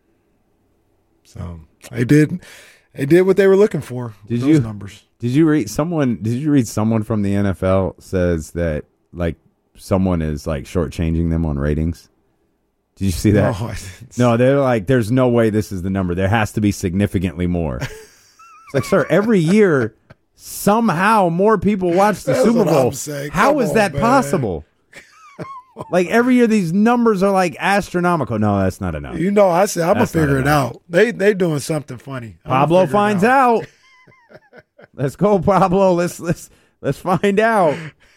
So they did what they were looking for. Those numbers. Did you read someone from the NFL says that like someone is like shortchanging them on ratings? Did you see that? No, they're like, there's no way this is the number. There has to be significantly more. It's like, sir, every year somehow more people watch the Super Bowl. How is that possible? Like every year these numbers are like astronomical. No, that's not enough. I said I'm gonna figure it out. They doing something funny. Pablo finds out. Let's go, Pablo. Let's find out.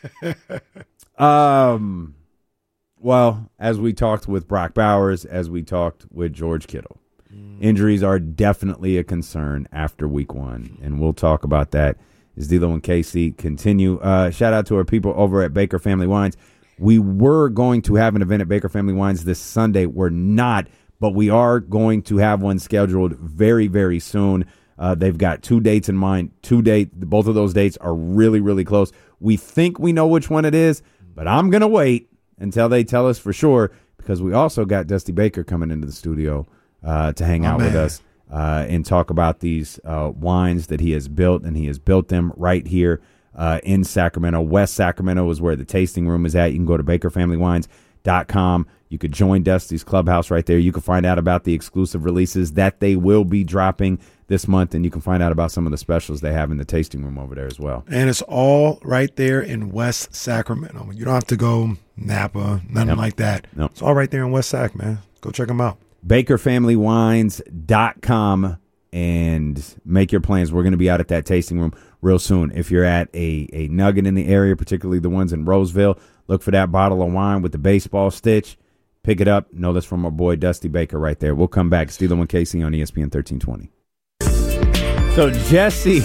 Well, as we talked with Brock Bowers, as we talked with George Kittle, injuries are definitely a concern after week 1, and we'll talk about that as D'Lo and Casey continue. Shout out to our people over at Baker Family Wines. We were going to have an event at Baker Family Wines this Sunday. We're not, but we are going to have one scheduled very, very soon. They've got 2 dates in mind. Both of those dates are really, really close. We think we know which one it is, but I'm going to wait until they tell us for sure, because we also got Dusty Baker coming into the studio to hang out with us and talk about these wines that he has built, and he has built them right here in Sacramento. West Sacramento is where the tasting room is at. You can go to bakerfamilywines.com. You could join Dusty's Clubhouse right there. You can find out about the exclusive releases that they will be dropping this month, and you can find out about some of the specials they have in the tasting room over there as well. And it's all right there in West Sacramento. You don't have to go Napa, nothing like that. Nope. It's all right there in West Sac, man. Go check them out. bakerfamilywines.com and make your plans. We're going to be out at that tasting room real soon. If you're at a Nugget in the area, particularly the ones in Roseville, look for that bottle of wine with the baseball stitch. Pick it up. Know that's from our boy Dusty Baker right there. We'll come back. Steele and Casey on ESPN 1320. So Jesse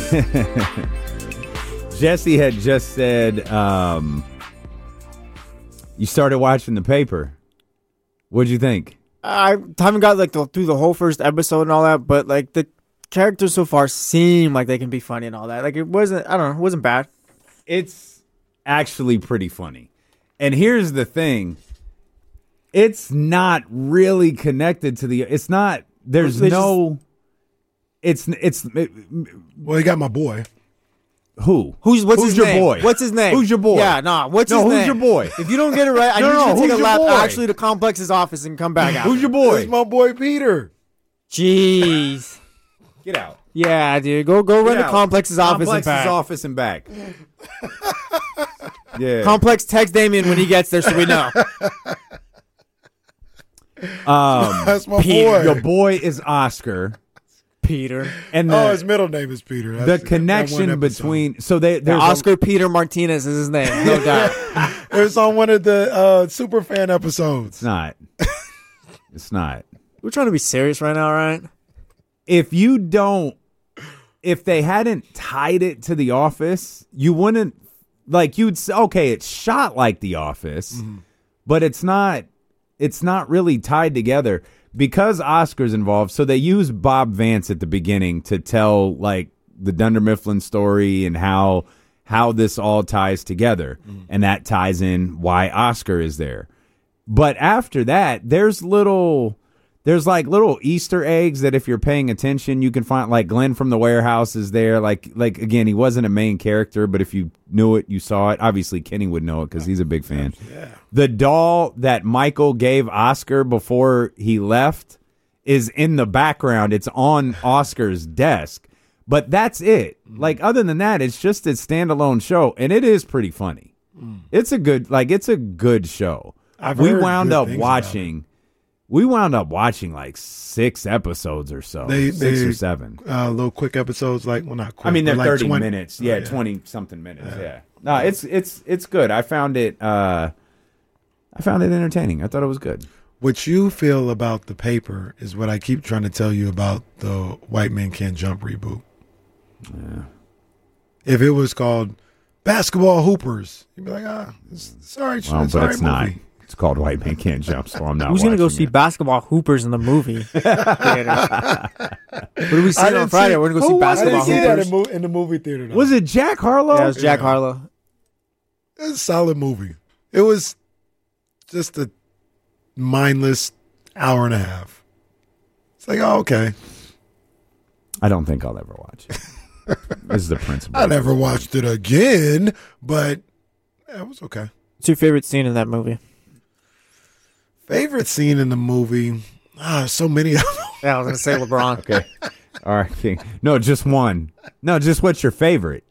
had just said, you started watching the paper. What'd you think? I haven't got like through the whole first episode and all that, but like the characters so far seem like they can be funny and all that. Like it wasn't, I don't know, it wasn't bad. It's actually pretty funny. And here's the thing. It's not really connected to the, it's not, there's Well, you got my boy. Who? What's Who's his your name? boy? What's his name? Who's your boy? Yeah, what's his name? Who's your boy? If you don't get it right, I need you to who's take a your lap boy? actually to Complex's office and come back out. Who's your boy? It's my boy Peter. Jeez. Get out. Yeah, dude. Go run to Complex's office and back. office and back. Yeah. Complex, text Damien when he gets there so we know. That's my Pete, boy. your boy is Oscar. Peter. And his middle name is Peter. the That's connection between there's Oscar Peter Martinez is his name, no doubt. It was on one of the super fan episodes. It's not. It's not. We're trying to be serious right now, right? If they hadn't tied it to The Office, you wouldn't you'd say, okay, it's shot like The Office, but it's not really tied together because Oscar's involved. So they use Bob Vance at the beginning to tell like the Dunder Mifflin story and how this all ties together. And that ties in why Oscar is there. But after that, there's little Easter eggs that if you're paying attention, you can find. Like Glenn from the Warehouse is there. Like again, he wasn't a main character, but if you knew it, you saw it. Obviously, Kenny would know it because he's a big fan. Yeah. The doll that Michael gave Oscar before he left is in the background. It's on Oscar's desk, but that's it. Like other than that, it's just a standalone show, and it is pretty funny. It's a good show. We wound up watching like 6 episodes or so, 6 or 7. Little quick episodes, like not quick. I mean, they're like 30 20 minutes. Yeah, 20 something minutes. Yeah. No, it's good. I found it entertaining. I thought it was good. What you feel about the paper is what I keep trying to tell you about the White Men Can't Jump reboot. Yeah. If it was called Basketball Hoopers, you'd be like, sorry, Well, it's but all it's right not. movie. It's called White Man Can't Jump, so I'm not. Who's going to go watching see it. Basketball Hoopers in the movie theater? What do we see on Friday? We're going to go see I Basketball didn't see that Hoopers. in the movie theater. Though. Was it Jack Harlow? Yeah, it was Jack Harlow. It was a solid movie. It was just a mindless hour and a half. It's like, oh, okay. I don't think I'll ever watch it. This is the principle. I never watched it again, but it was okay. What's your favorite scene in that movie? Favorite scene in the movie? So many of them. Yeah, I was going to say LeBron. Okay. All right, King. No, just one. No, just what's your favorite?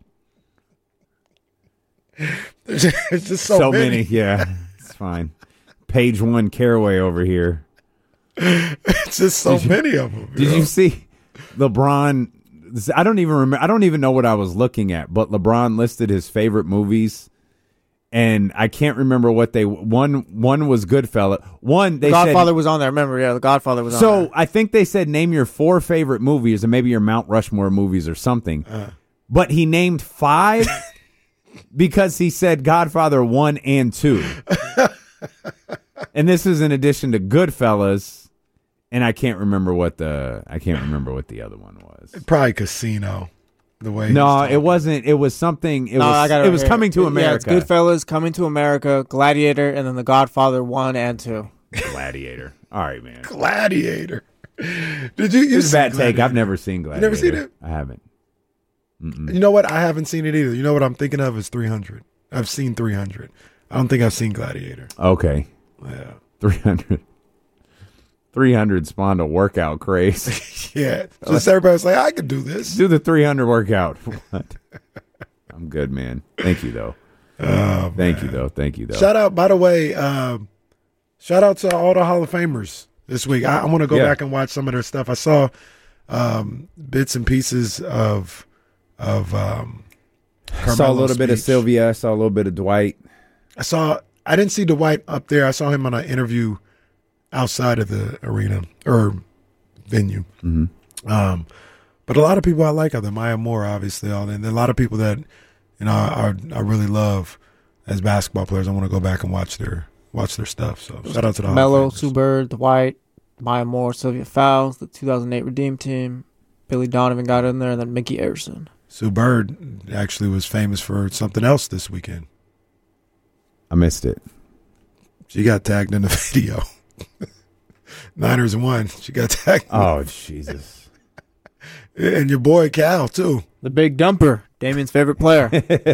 There's just so many. Yeah, it's fine. Page 1 Caraway over here. It's just so many of them. Did you see LeBron? I don't even remember. I don't even know what I was looking at, but LeBron listed his favorite movies, and I can't remember what they. One was Goodfellas. One they Godfather said, was on there. Remember, yeah, The Godfather was on there. So I think they said name your 4 favorite movies, and maybe your Mount Rushmore movies or something. But he named 5 because he said Godfather 1 and 2, and this is in addition to Goodfellas. And I can't remember what the other one was. Probably Casino. The way. No, it wasn't. It was something. It was Coming to America. Yeah, it's Goodfellas, Coming to America, Gladiator, and then The Godfather 1 and 2. Gladiator. All right, man. Gladiator. Did you? It's a bad take. I've never seen Gladiator. You never seen it? I haven't. Mm-mm. You know what? I haven't seen it either. You know what I'm thinking of is 300. I've seen 300. I don't think I've seen Gladiator. Okay. Yeah. 300. 300 spawned a workout craze. Yeah. Just everybody's like, I could do this. Do the 300 workout. What? I'm good, man. Thank you, though. Thank you, though. Shout out, by the way, shout out to all the Hall of Famers this week. I want to go back and watch some of their stuff. I saw bits and pieces of I saw a little bit of Sylvia. I saw a little bit of Dwight. I didn't see Dwight up there. I saw him on an interview outside of the arena or venue. Mm-hmm. But a lot of people I like are the Maya Moore, obviously, and a lot of people that I really love as basketball players. I want to go back and watch their watch their stuff. So shout out to the Hall Melo, of Famers. Sue Bird, Dwight, Maya Moore, Sylvia Fowles, the 2008 Redeem Team. Billy Donovan got in there, and then Mickey Arison. Sue Bird actually was famous for something else this weekend. I missed it. She got tagged in the video. Niners won. She got tagged. Oh, Jesus. And your boy Cal, too. The big dumper, Damien's favorite player.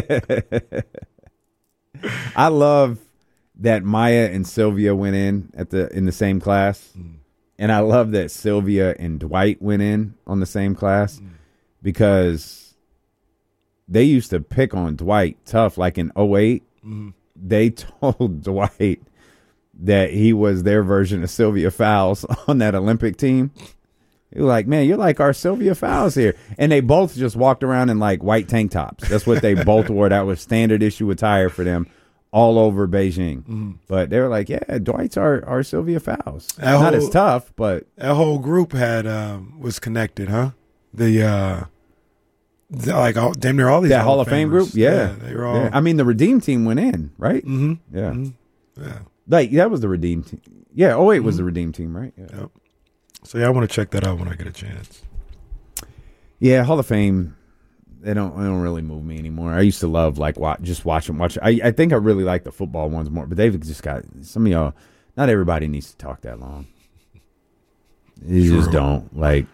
I love that Maya and Sylvia went in in the same class. And I love that Sylvia and Dwight went in on the same class because they used to pick on Dwight tough. Like in 08, they told Dwight that he was their version of Sylvia Fowles on that Olympic team. They were like, man, you're like our Sylvia Fowles here. And they both just walked around in like white tank tops. That's what they both wore. That was standard issue attire for them all over Beijing. But they were like, yeah, Dwight's our Sylvia Fowles. Not as tough, but that whole group had was connected, huh? Damn near all these that Hall of Fame group. Yeah, they were all. Yeah. I mean, the Redeem Team went in, right? Yeah, yeah. Like that was the Redeem Team. Yeah, 08 was the Redeem Team, right? Yeah. Yep. So yeah, I want to check that out when I get a chance. Yeah, Hall of Fame. They don't really move me anymore. I used to love like watch them. I think I really like the football ones more, but they've just got some of y'all. Not everybody needs to talk that long. You just don't like.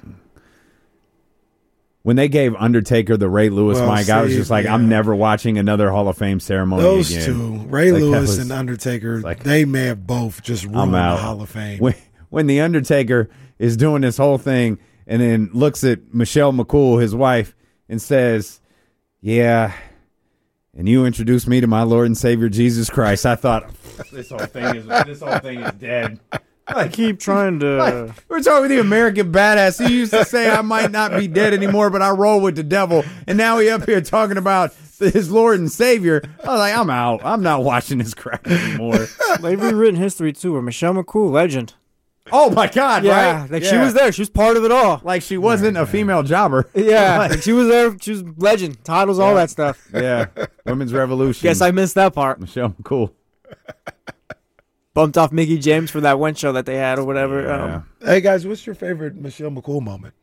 When they gave Undertaker the Ray Lewis mic, I was just like, I'm never watching another Hall of Fame ceremony Those again. two, Ray Lewis and Undertaker, they may have both just ruined the Hall of Fame. When the Undertaker is doing this whole thing and then looks at Michelle McCool, his wife, and says, yeah, and you introduced me to my Lord and Savior Jesus Christ. I thought, this whole thing is dead. I keep trying to. We're talking with the American badass. He used to say, I might not be dead anymore, but I roll with the devil. And now he up here talking about his Lord and Savior. I was like, I'm out. I'm not watching this crap anymore. They've rewritten history, too. Or Michelle McCool, legend. Oh, my God, yeah, right? Like she was there. She was part of it all. Like she wasn't a female jobber. Yeah, like she was there. She was legend. Titles, all that stuff. Yeah. Women's Revolution. Guess I missed that part. Michelle McCool. Bumped off Mickey James for that one show that they had or whatever. Yeah. Hey, guys, what's your favorite Michelle McCool moment?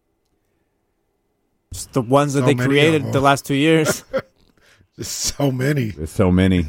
Just the ones that they created the last 2 years. Just so many. There's so many.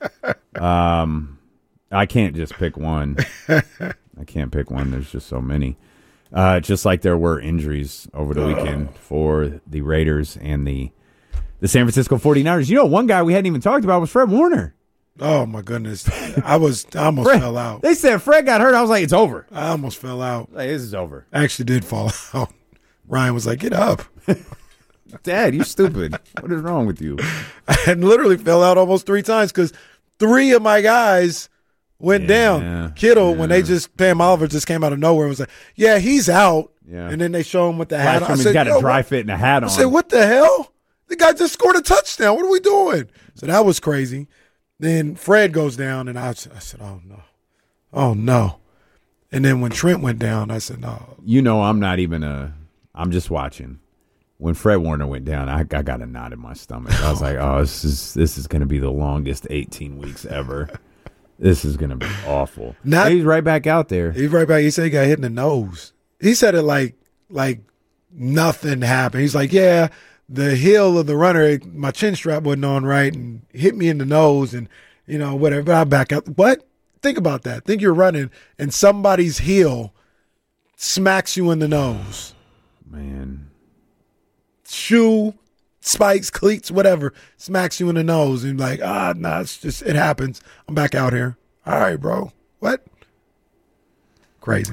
I can't just pick one. I can't pick one. There's just so many. Just like there were injuries over the weekend for the Raiders and the San Francisco 49ers. You know, one guy we hadn't even talked about was Fred Warner. Oh, my goodness. I almost fell out. They said Fred got hurt. I was like, it's over. I almost fell out. Like, this is over. I actually did fall out. Ryan was like, get up. Dad, you stupid. What is wrong with you? I literally fell out almost 3 times because 3 of my guys went down. Kittle, when Pam Oliver just came out of nowhere and was like, yeah, he's out. Yeah. And then they show him with the hat on. I He's said, got a dry fit and a hat on. I said, what the hell? The guy just scored a touchdown. What are we doing? So that was crazy. Then Fred goes down, and I said, oh, no. Oh, no. And then when Trent went down, I said, no. You know, I'm just watching. When Fred Warner went down, I got a knot in my stomach. I was like, oh, this is going to be the longest 18 weeks ever. This is going to be awful. He's right back out there. He's right back. He said he got hit in the nose. He said it like nothing happened. He's like, yeah, the heel of the runner, my chin strap wasn't on right and hit me in the nose and, you know, whatever. But I back out. What? Think about that. Think you're running and somebody's heel smacks you in the nose. Man. Shoe, spikes, cleats, whatever, smacks you in the nose and like, it happens. I'm back out here. All right, bro. What? Crazy.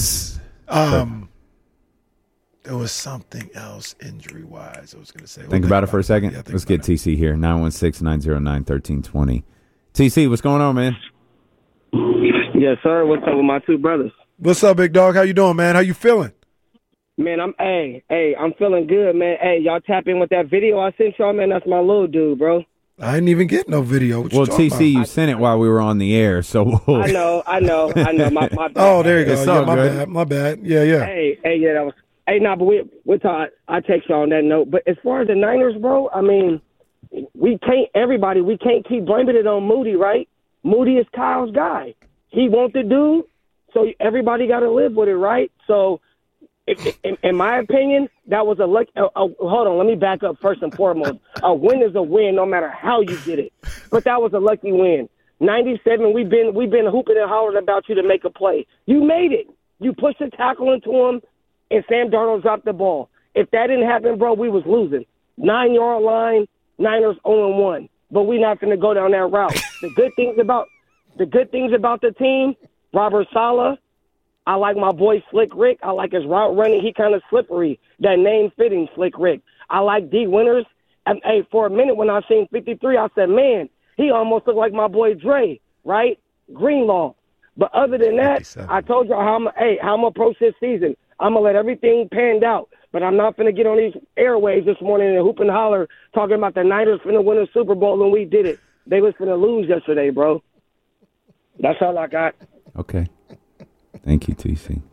There was something else injury-wise I was going to say. Think about it for a second. Yeah, let's get TC here, 916-909-1320. TC, what's going on, man? Yes, sir. What's up with my 2 brothers? What's up, big dog? How you doing, man? How you feeling? Man, I'm feeling good, man. Hey, y'all tap in with that video I sent y'all, man. That's my little dude, bro. I didn't even get no video. Well, TC, you sent it while we were on the air, so I know. My bad. Oh, there you go. Yeah, my bad. Yeah. Hey, yeah, that was. Hey, but we'll talk. I text y'all on that note. But as far as the Niners, bro, I mean, we can't keep blaming it on Moody, right? Moody is Kyle's guy. He wants the dude, so everybody got to live with it, right? So, in my opinion, that was a luck. Hold on, let me back up first and foremost. A win is a win, no matter how you get it. But that was a lucky win. 97, we've been hooping and hollering about you to make a play. You made it. You pushed the tackle into him, and Sam Darnold dropped the ball. If that didn't happen, bro, we was losing. 9-yard line, Niners 0-1. But we're not going to go down that route. The good things about the team, Robert Saleh, I like my boy Slick Rick. I like his route running. He kind of slippery. That name fitting, Slick Rick. I like D. Winters. And, hey, for a minute when I seen 53, I said, man, he almost looked like my boy Dre, right? Greenlaw. But other than that, 57. I told you how I'm going to approach this season. I'm going to let everything pan out. But I'm not going to get on these airwaves this morning and hoop and holler talking about the Niners finna win a Super Bowl, and we did it. They was finna lose yesterday, bro. That's all I got. Okay. Thank you, TC.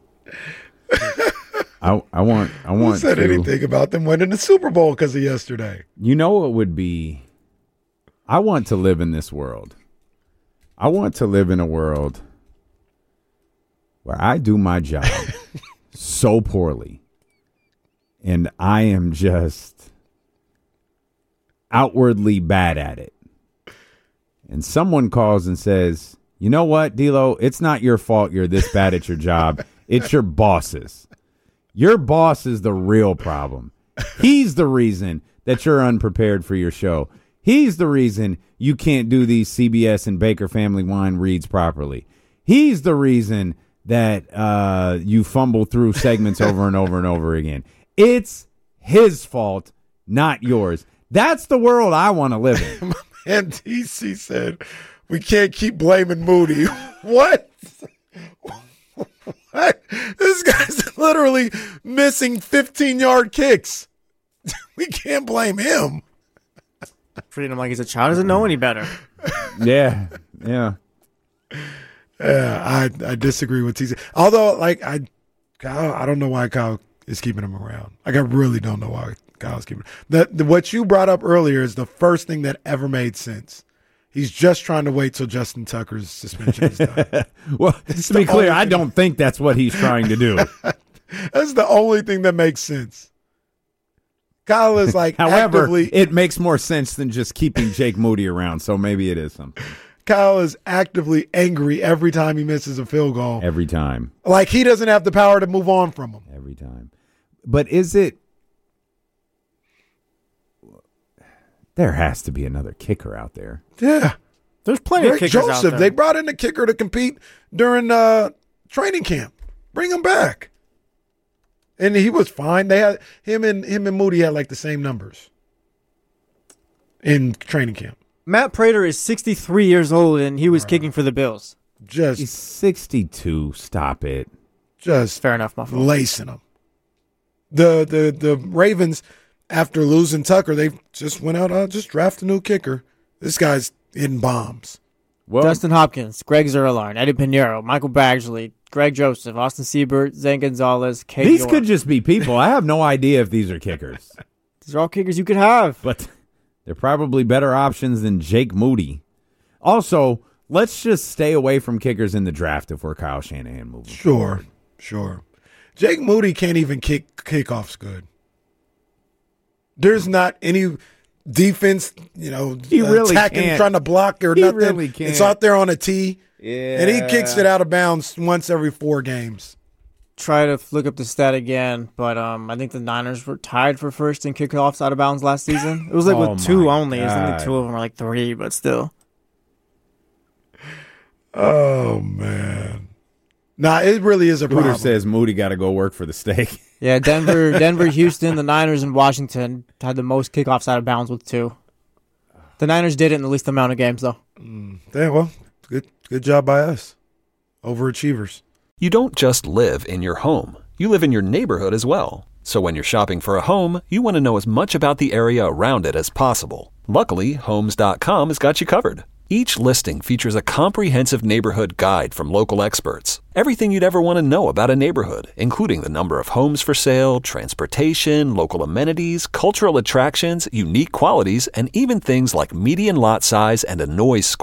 I want Who said to, anything about them winning the Super Bowl because of yesterday? You know what would be? I want to live in this world. I want to live in a world where I do my job so poorly, and I am just outwardly bad at it. And someone calls and says, you know what, D'Lo, it's not your fault you're this bad at your job. It's your boss's. Your boss is the real problem. He's the reason that you're unprepared for your show. He's the reason you can't do these CBS and Baker Family Wine reads properly. He's the reason that you fumble through segments over and over and over again. It's his fault, not yours. That's the world I want to live in. And TC said, we can't keep blaming Moody. What? What? This guy's literally missing 15-yard kicks. We can't blame him. Treating him like he's a child. Doesn't know any better. Yeah. Yeah, I disagree with TC. Although, like, Kyle, I don't know why Kyle is keeping him around. Like, I really don't know why Kyle's keeping him. What you brought up earlier is the first thing that ever made sense. He's just trying to wait till Justin Tucker's suspension is done. Well, to be clear, I don't think that's what he's trying to do. That's the only thing that makes sense. Kyle is like, however, actively, it makes more sense than just keeping Jake Moody around, so maybe it is something. Kyle is actively angry every time he misses a field goal. Every time. Like he doesn't have the power to move on from him. Every time. But is it... There has to be another kicker out there. Yeah. There's plenty of kickers Joseph, out there. they brought in a kicker to compete during training camp. Bring him back. And he was fine. They had him and Moody had like the same numbers in training camp. Matt Prater is 63 years old, and he was kicking for the Bills. He's 62. Stop it. Just fair enough, my friend. Lacing him. The Ravens, after losing Tucker, they just went out, just draft a new kicker. This guy's hitting bombs. Well, Dustin Hopkins, Greg Zerline, Eddie Pinheiro, Michael Baggley, Greg Joseph, Austin Siebert, Zane Gonzalez, Kate These York. could just be people. I have no idea if these are kickers. These are all kickers you could have. But they're probably better options than Jake Moody. Also, let's just stay away from kickers in the draft if we're Kyle Shanahan moving forward. Sure. Jake Moody can't even kick kickoffs good. There's not any defense, he really attacking, can't. Trying to block or He nothing. really can't. It's out there on a tee. Yeah. And he kicks it out of bounds once every 4 games. Try to look up the stat again, but I think the Niners were tied for first in kickoffs out of bounds last season. It was like with 2 only. It was only 2 of them are like 3, but still. Oh, man. Nah, it really is a problem. Hooter says Moody got to go work for the steak. Yeah, Denver, Houston, the Niners, and Washington had the most kickoffs out of bounds with 2. The Niners did it in the least amount of games, though. Yeah, well, good job by us. Overachievers. You don't just live in your home. You live in your neighborhood as well. So when you're shopping for a home, you want to know as much about the area around it as possible. Luckily, Homes.com has got you covered. Each listing features a comprehensive neighborhood guide from local experts. Everything you'd ever want to know about a neighborhood, including the number of homes for sale, transportation, local amenities, cultural attractions, unique qualities, and even things like median lot size and a noise score.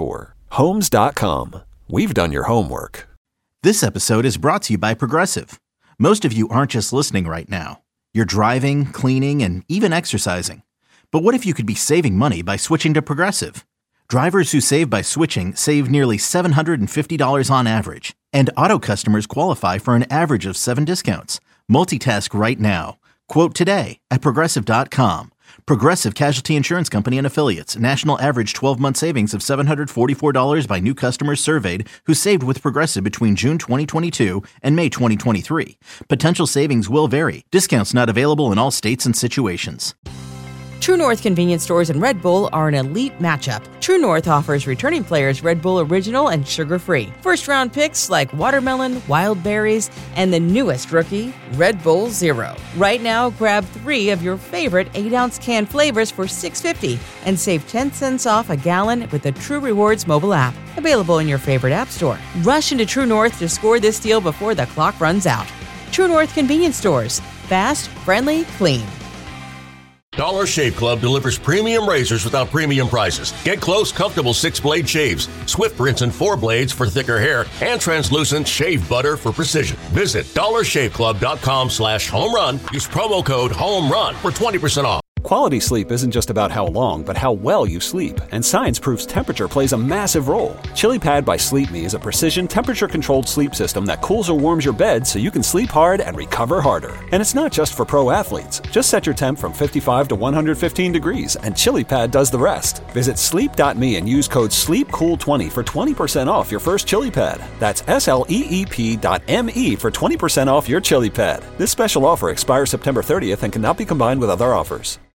Homes.com. We've done your homework. This episode is brought to you by Progressive. Most of you aren't just listening right now. You're driving, cleaning, and even exercising. But what if you could be saving money by switching to Progressive? Drivers who save by switching save nearly $750 on average. And auto customers qualify for an average of 7 discounts. Multitask right now. Quote today at Progressive.com. Progressive Casualty Insurance Company and Affiliates. National average 12-month savings of $744 by new customers surveyed who saved with Progressive between June 2022 and May 2023. Potential savings will vary. Discounts not available in all states and situations. True North convenience stores and Red Bull are an elite matchup. True North offers returning players Red Bull Original and sugar-free. First-round picks like watermelon, wild berries, and the newest rookie, Red Bull Zero. Right now, grab 3 of your favorite 8-ounce can flavors for $6.50 and save 10 cents off a gallon with the True Rewards mobile app. Available in your favorite app store. Rush into True North to score this deal before the clock runs out. True North convenience stores. Fast, friendly, clean. Dollar Shave Club delivers premium razors without premium prices. Get close, comfortable 6-blade shaves, swift rinse and 4 blades for thicker hair, and translucent shave butter for precision. Visit dollarshaveclub.com/homerun. Use promo code HOMERUN for 20% off. Quality sleep isn't just about how long, but how well you sleep. And science proves temperature plays a massive role. ChiliPad by Sleep Me is a precision temperature-controlled sleep system that cools or warms your bed so you can sleep hard and recover harder. And it's not just for pro athletes. Just set your temp from 55 to 115 degrees, and ChiliPad does the rest. Visit sleep.me and use code SLEEPCOOL20 for 20% off your first ChiliPad. That's SLEEP.me for 20% off your ChiliPad. This special offer expires September 30th and cannot be combined with other offers.